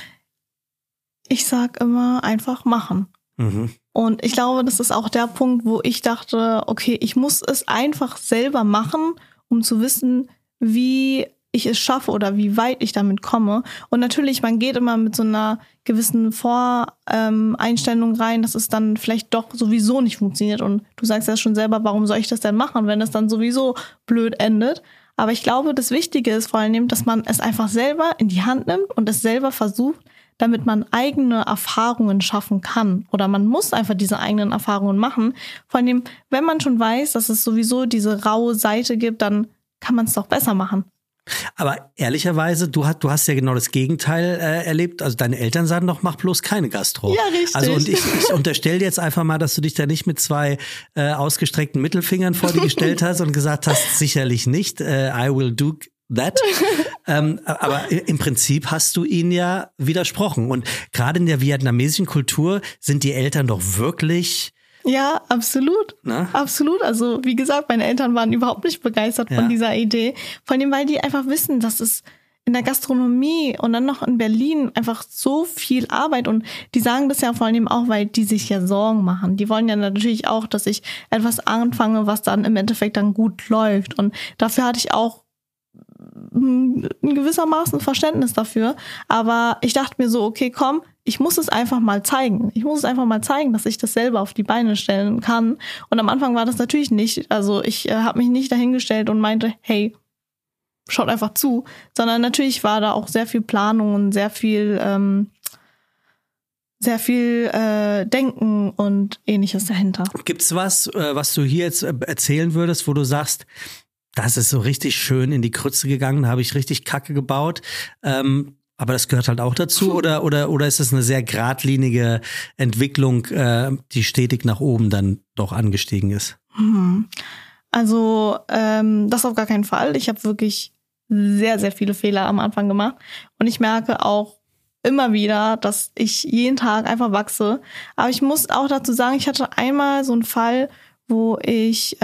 Ich sag immer einfach machen. Mhm. Und ich glaube, das ist auch der Punkt, wo ich dachte, okay, ich muss es einfach selber machen, um zu wissen, wie ich es schaffe oder wie weit ich damit komme. Und natürlich, man geht immer mit so einer gewissen Voreinstellung rein, dass es dann vielleicht doch sowieso nicht funktioniert. Und du sagst ja schon selber, warum soll ich das denn machen, wenn es dann sowieso blöd endet? Aber ich glaube, das Wichtige ist vor allem, dass man es einfach selber in die Hand nimmt und es selber versucht, damit man eigene Erfahrungen schaffen kann. Oder man muss einfach diese eigenen Erfahrungen machen. Vor allem, wenn man schon weiß, dass es sowieso diese raue Seite gibt, dann kann man es doch besser machen. Aber ehrlicherweise, du hast ja genau das Gegenteil erlebt. Also deine Eltern sagen doch, mach bloß keine Gastro. Ja, richtig. Also und ich unterstelle dir jetzt einfach mal, dass du dich da nicht mit 2 ausgestreckten Mittelfingern vor dir gestellt hast und gesagt hast, sicherlich nicht, I will do that. Aber im Prinzip hast du ihnen ja widersprochen. Und gerade in der vietnamesischen Kultur sind die Eltern doch wirklich... Ja, absolut. Na? Absolut. Also wie gesagt, meine Eltern waren überhaupt nicht begeistert von dieser Idee. Vor allem, weil die einfach wissen, dass es in der Gastronomie und dann noch in Berlin einfach so viel Arbeit und die sagen das ja vor allem auch, weil die sich ja Sorgen machen. Die wollen ja natürlich auch, dass ich etwas anfange, was dann im Endeffekt dann gut läuft. Und dafür hatte ich auch in gewissermaßen Verständnis dafür. Aber ich dachte mir so, okay, komm, ich muss es einfach mal zeigen. Ich muss es einfach mal zeigen, dass ich das selber auf die Beine stellen kann. Und am Anfang war das natürlich nicht. Also ich habe mich nicht dahingestellt und meinte, hey, schaut einfach zu. Sondern natürlich war da auch sehr viel Planung und sehr viel sehr viel Denken und Ähnliches dahinter. Gibt's was du hier jetzt erzählen würdest, wo du sagst, das ist so richtig schön in die Krütze gegangen, da habe ich richtig Kacke gebaut, aber das gehört halt auch dazu, oder ist es eine sehr geradlinige Entwicklung, die stetig nach oben dann doch angestiegen ist? Also das auf gar keinen Fall. Ich habe wirklich sehr, sehr viele Fehler am Anfang gemacht und ich merke auch immer wieder, dass ich jeden Tag einfach wachse. Aber ich muss auch dazu sagen, ich hatte einmal so einen Fall, wo ich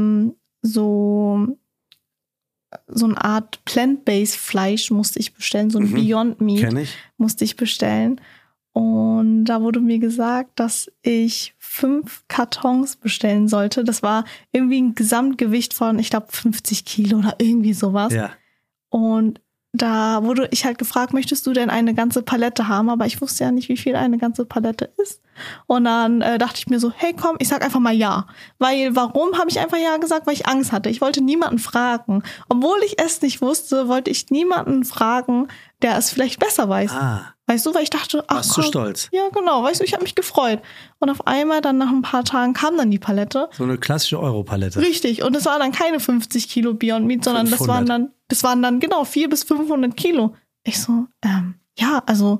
so eine Art Plant-Based Fleisch musste ich bestellen, so ein Beyond Meat musste ich bestellen. Und da wurde mir gesagt, dass ich 5 Kartons bestellen sollte. Das war irgendwie ein Gesamtgewicht von, ich glaube, 50 Kilo oder irgendwie sowas. Ja. Und da wurde ich halt gefragt, möchtest du denn eine ganze Palette haben? Aber ich wusste ja nicht, wie viel eine ganze Palette ist. Und dann dachte ich mir so, hey komm, ich sag einfach mal ja. Warum habe ich einfach ja gesagt? Weil ich Angst hatte. Ich wollte niemanden fragen. Obwohl ich es nicht wusste, wollte ich niemanden fragen, der es vielleicht besser weiß. Weißt du, weil ich dachte, ach warst du stolz? Ja, genau, weißt du, ich habe mich gefreut. Und auf einmal dann nach ein paar Tagen kam dann die Palette. So eine klassische Euro-Palette. Richtig, und es war dann keine 50 Kilo Beyond Meat, sondern 500. das waren dann genau 400 bis 500 Kilo. Ich so, ja, also,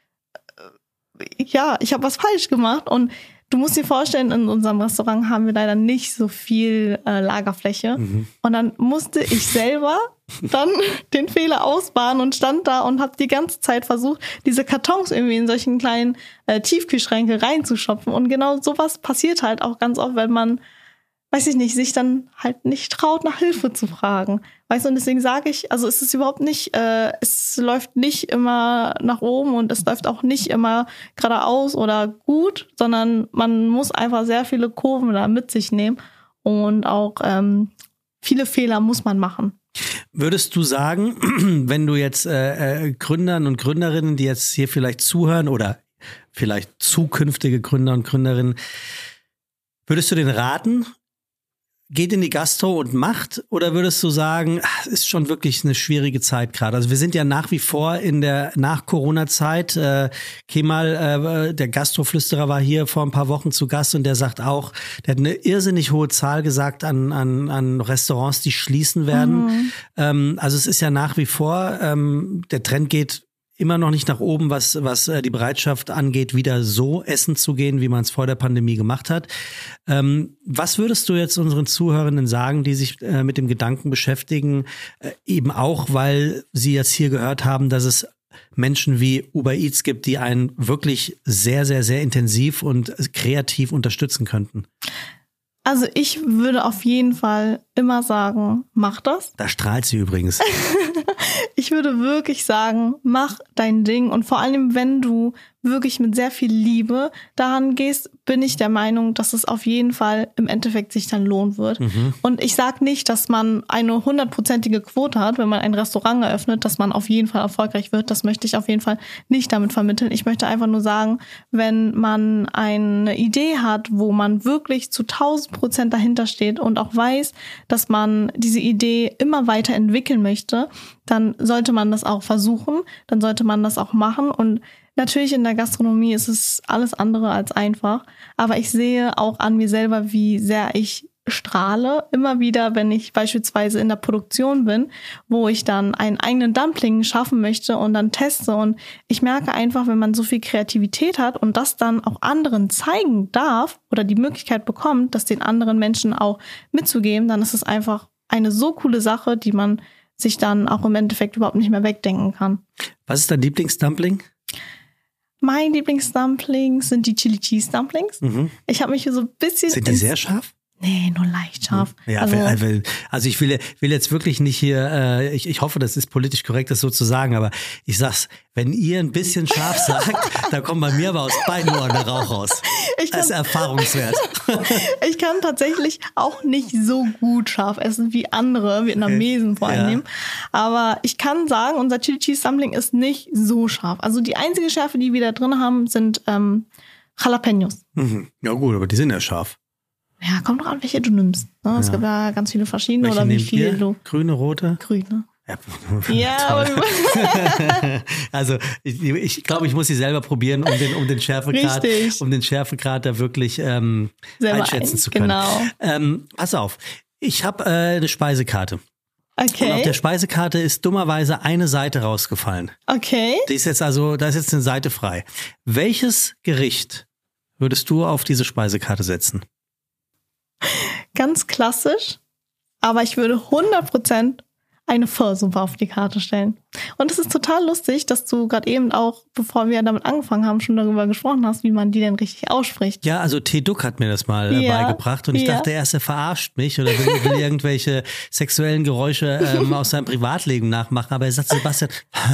ja, ich habe was falsch gemacht. Und du musst dir vorstellen, in unserem Restaurant haben wir leider nicht so viel Lagerfläche. Und dann musste ich selber dann den Fehler ausbaden und stand da und habe die ganze Zeit versucht, diese Kartons irgendwie in solchen kleinen Tiefkühlschränke reinzuschopfen. Und genau sowas passiert halt auch ganz oft, wenn man, weiß ich nicht, sich dann halt nicht traut, nach Hilfe zu fragen. Weißt du, und deswegen sage ich, also es ist überhaupt nicht, es läuft nicht immer nach oben und es läuft auch nicht immer geradeaus oder gut, sondern man muss einfach sehr viele Kurven da mit sich nehmen und auch viele Fehler muss man machen. Würdest du sagen, wenn du jetzt Gründern und Gründerinnen, die jetzt hier vielleicht zuhören oder vielleicht zukünftige Gründer und Gründerinnen, würdest du denen raten, geht in die Gastro und macht, oder würdest du sagen, es ist schon wirklich eine schwierige Zeit gerade? Also wir sind ja nach wie vor in der Nach-Corona-Zeit. Kemal, der Gastroflüsterer, war hier vor ein paar Wochen zu Gast und der sagt auch, der hat eine irrsinnig hohe Zahl gesagt an Restaurants, die schließen werden. Also es ist ja nach wie vor, der Trend geht immer noch nicht nach oben, was die Bereitschaft angeht, wieder so essen zu gehen, wie man es vor der Pandemie gemacht hat. Was würdest du jetzt unseren Zuhörenden sagen, die sich mit dem Gedanken beschäftigen, eben auch, weil sie jetzt hier gehört haben, dass es Menschen wie Uber Eats gibt, die einen wirklich sehr, sehr, sehr intensiv und kreativ unterstützen könnten? Also ich würde auf jeden Fall immer sagen, mach das. Da strahlt sie übrigens. Ich würde wirklich sagen, mach dein Ding. Und vor allem, wenn du wirklich mit sehr viel Liebe daran gehst, bin ich der Meinung, dass es auf jeden Fall im Endeffekt sich dann lohnen wird. Und ich sage nicht, dass man eine 100%ige Quote hat, wenn man ein Restaurant eröffnet, dass man auf jeden Fall erfolgreich wird. Das möchte ich auf jeden Fall nicht damit vermitteln. Ich möchte einfach nur sagen, wenn man eine Idee hat, wo man wirklich zu 1000% dahinter steht und auch weiß, dass man diese Idee immer weiter entwickeln möchte, dann sollte man das auch versuchen, dann sollte man das auch machen. Und natürlich in der Gastronomie ist es alles andere als einfach, aber ich sehe auch an mir selber, wie sehr ich strahle. Immer wieder, wenn ich beispielsweise in der Produktion bin, wo ich dann einen eigenen Dumpling schaffen möchte und dann teste, und ich merke einfach, wenn man so viel Kreativität hat und das dann auch anderen zeigen darf oder die Möglichkeit bekommt, das den anderen Menschen auch mitzugeben, dann ist es einfach eine so coole Sache, die man sich dann auch im Endeffekt überhaupt nicht mehr wegdenken kann. Was ist dein Lieblingsdumpling? Mein Lieblingsdumpling sind die Chili Cheese Dumplings. Ich habe mich so ein bisschen... Sind die sehr scharf? Nee, nur leicht scharf. Ja, also ich will jetzt wirklich nicht hier, ich hoffe, das ist politisch korrekt, das so zu sagen, aber ich sag's, wenn ihr ein bisschen scharf sagt, da kommt bei mir aber aus beiden Ohren der Rauch raus. Das ist erfahrungswert. Ich kann tatsächlich auch nicht so gut scharf essen wie andere Vietnamesen vor allem. Ja. Aber ich kann sagen, unser Chili Cheese Dumpling ist nicht so scharf. Also die einzige Schärfe, die wir da drin haben, sind Jalapenos. Ja gut, aber die sind ja scharf. Ja, kommt doch an, welche du nimmst. Ne? Es gibt ja ganz viele verschiedene. Welche oder wie viele du. Grüne, rote? Grüne. Ja, aber also ich glaube, ich muss sie selber probieren, um den Schärfegrad da wirklich einschätzen zu können. Genau. Pass auf, ich habe eine Speisekarte. Okay. Und auf der Speisekarte ist dummerweise eine Seite rausgefallen. Okay. Da ist jetzt eine Seite frei. Welches Gericht würdest du auf diese Speisekarte setzen? Ganz klassisch, aber ich würde 100% eine Pho-Suppe auf die Karte stellen. Und es ist total lustig, dass du gerade eben auch, bevor wir damit angefangen haben, schon darüber gesprochen hast, wie man die denn richtig ausspricht. Ja, also T-Duck hat mir das mal beigebracht und ich dachte erst, er verarscht mich oder will irgendwelche sexuellen Geräusche aus seinem Privatleben nachmachen, aber er sagt, Sebastian,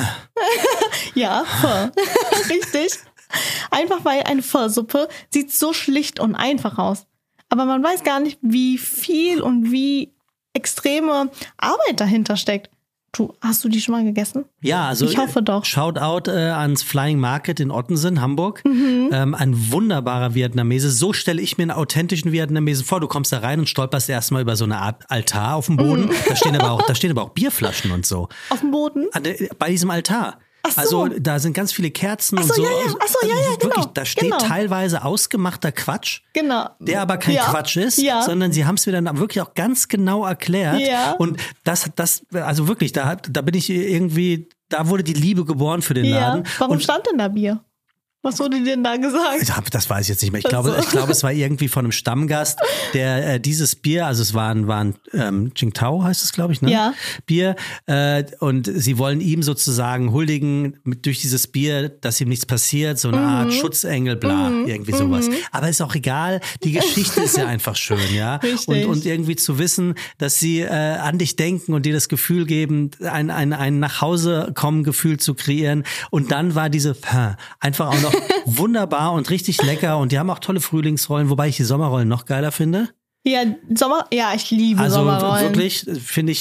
ja, Pho. Richtig. Einfach weil eine Pho-Suppe sieht so schlicht und einfach aus. Aber man weiß gar nicht, wie viel und wie extreme Arbeit dahinter steckt. Hast du die schon mal gegessen? Ja, also ich hoffe doch. Shoutout ans Flying Market in Ottensen, Hamburg. Ein wunderbarer Vietnamese. So stelle ich mir einen authentischen Vietnamesen vor. Du kommst da rein und stolperst erstmal über so eine Art Altar auf dem Boden. Da stehen aber auch Bierflaschen und so. Auf dem Boden? Bei diesem Altar. Ach so. Also da sind ganz viele Kerzen und so. Ja. Ach so, ja, wirklich, genau. da steht teilweise ausgemachter Quatsch, der aber kein Quatsch ist, sondern sie haben es mir dann wirklich auch ganz genau erklärt. Ja. Und das, also wirklich, da bin ich irgendwie, da wurde die Liebe geboren für den Laden. Warum stand denn da Bier? Was wurde dir denn da gesagt? Das weiß ich jetzt nicht mehr. Ich glaube, es war irgendwie von einem Stammgast, der dieses Bier, also es war ein Tsingtao heißt es, glaube ich, ne? Ja. Bier. Und sie wollen ihm sozusagen huldigen durch dieses Bier, dass ihm nichts passiert, so eine Art Schutzengel, bla, irgendwie sowas. Aber ist auch egal, die Geschichte ist ja einfach schön, ja. Richtig. Und irgendwie zu wissen, dass sie an dich denken und dir das Gefühl geben, ein nach Hause kommen Gefühl zu kreieren. Und dann war diese einfach auch noch wunderbar und richtig lecker und die haben auch tolle Frühlingsrollen, wobei ich die Sommerrollen noch geiler finde. Ja, ich liebe Sommerrollen. Also wirklich finde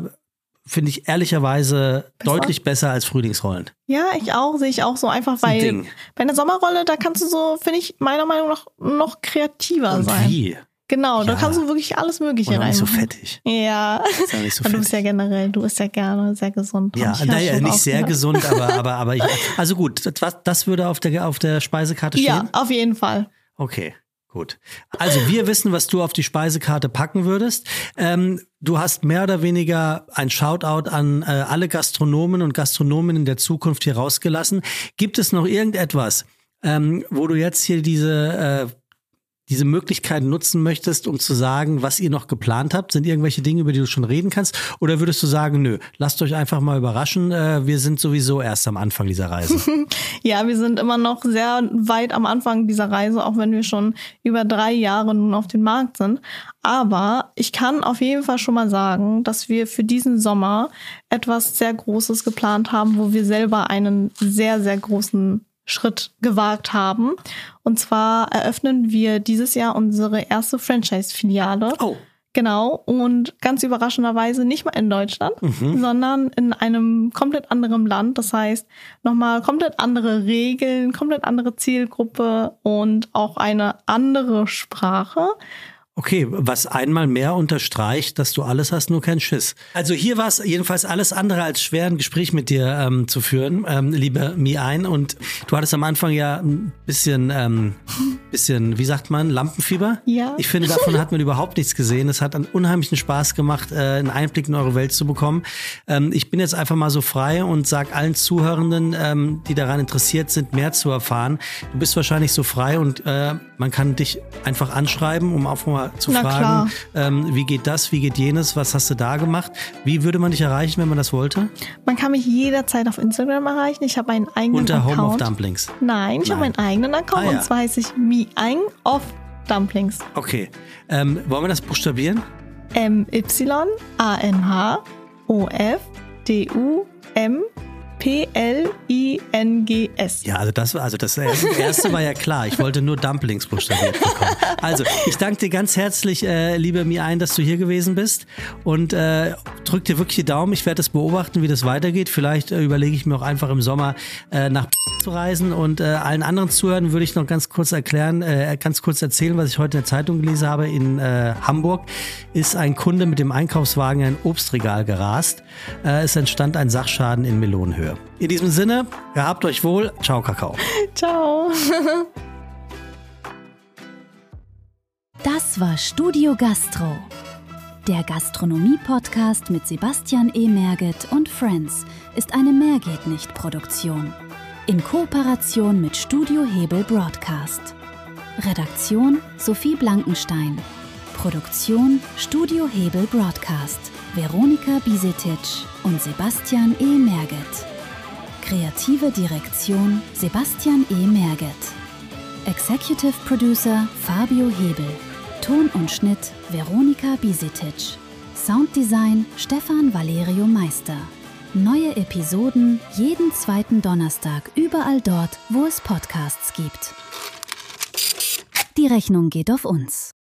ich ehrlicherweise deutlich besser als Frühlingsrollen. Ja, sehe ich auch so einfach, weil bei einer Sommerrolle, da kannst du so, finde ich, meiner Meinung nach noch kreativer und sein. Wie? Genau, da kannst du wirklich alles Mögliche rein. Nicht so fettig. Ja. Ist ja nicht so fettig. Du bist ja gerne sehr gesund. Ja, naja, nicht sehr gesund, aber ich, also gut, das würde auf der Speisekarte stehen? Ja, auf jeden Fall. Okay, gut. Also wir wissen, was du auf die Speisekarte packen würdest. Du hast mehr oder weniger ein Shoutout an alle Gastronomen und Gastronominnen der Zukunft hier rausgelassen. Gibt es noch irgendetwas, wo du jetzt hier diese Möglichkeit nutzen möchtest, um zu sagen, was ihr noch geplant habt? Sind irgendwelche Dinge, über die du schon reden kannst? Oder würdest du sagen, nö, lasst euch einfach mal überraschen, wir sind sowieso erst am Anfang dieser Reise? Ja, wir sind immer noch sehr weit am Anfang dieser Reise, auch wenn wir schon über 3 Jahre nun auf dem Markt sind. Aber ich kann auf jeden Fall schon mal sagen, dass wir für diesen Sommer etwas sehr Großes geplant haben, wo wir selber einen sehr, sehr großen Schritt gewagt haben. Und zwar eröffnen wir dieses Jahr unsere erste Franchise-Filiale. Oh. Genau. Und ganz überraschenderweise nicht mal in Deutschland, sondern in einem komplett anderen Land. Das heißt, nochmal komplett andere Regeln, komplett andere Zielgruppe und auch eine andere Sprache. Okay, was einmal mehr unterstreicht, dass du alles hast, nur keinen Schiss. Also hier war es jedenfalls alles andere als schwer, ein Gespräch mit dir zu führen, liebe Mi-Ein. Und du hattest am Anfang ja ein bisschen, wie sagt man, Lampenfieber? Ja. Ich finde, davon hat man überhaupt nichts gesehen. Es hat einen unheimlichen Spaß gemacht, einen Einblick in eure Welt zu bekommen. Ich bin jetzt einfach mal so frei und sag allen Zuhörenden, die daran interessiert sind, mehr zu erfahren. Du bist wahrscheinlich so frei und man kann dich einfach anschreiben, um auch mal zu fragen, wie geht das, wie geht jenes, was hast du da gemacht? Wie würde man dich erreichen, wenn man das wollte? Man kann mich jederzeit auf Instagram erreichen. Ich habe einen eigenen Unter Account. Home of Dumplings? Nein, ich habe einen eigenen Account und zwar heiße ich Mi-Ein of Dumplings. Okay. Wollen wir das buchstabieren? MYANHOFDUMPLINGS. Plings. Ja, also das erste war ja klar. Ich wollte nur Dumplings buchstabiert bekommen. Also, ich danke dir ganz herzlich, liebe Mi-Ein, dass du hier gewesen bist und drück dir wirklich die Daumen. Ich werde das beobachten, wie das weitergeht. Vielleicht überlege ich mir auch einfach im Sommer nach zu reisen und allen anderen Zuhörern würde ich noch ganz kurz erzählen, was ich heute in der Zeitung gelesen habe. In Hamburg ist ein Kunde mit dem Einkaufswagen in ein Obstregal gerast. Es entstand ein Sachschaden in Millionenhöhe. In diesem Sinne, gehabt euch wohl. Ciao, Kakao. Ciao. Das war Studio Gastro, der Gastronomie-Podcast mit Sebastian E. Merget und Friends ist eine Mehrgeht-nicht-Produktion. In Kooperation mit Studio Hebel Broadcast. Redaktion Sophie Blankenstein. Produktion Studio Hebel Broadcast. Veronika Bisetic und Sebastian E. Merget. Kreative Direktion Sebastian E. Merget. Executive Producer Fabio Hebel. Ton und Schnitt Veronika Bisetic. Sounddesign Stefan Valerio Meister. Neue Episoden jeden zweiten Donnerstag überall dort, wo es Podcasts gibt. Die Rechnung geht auf uns.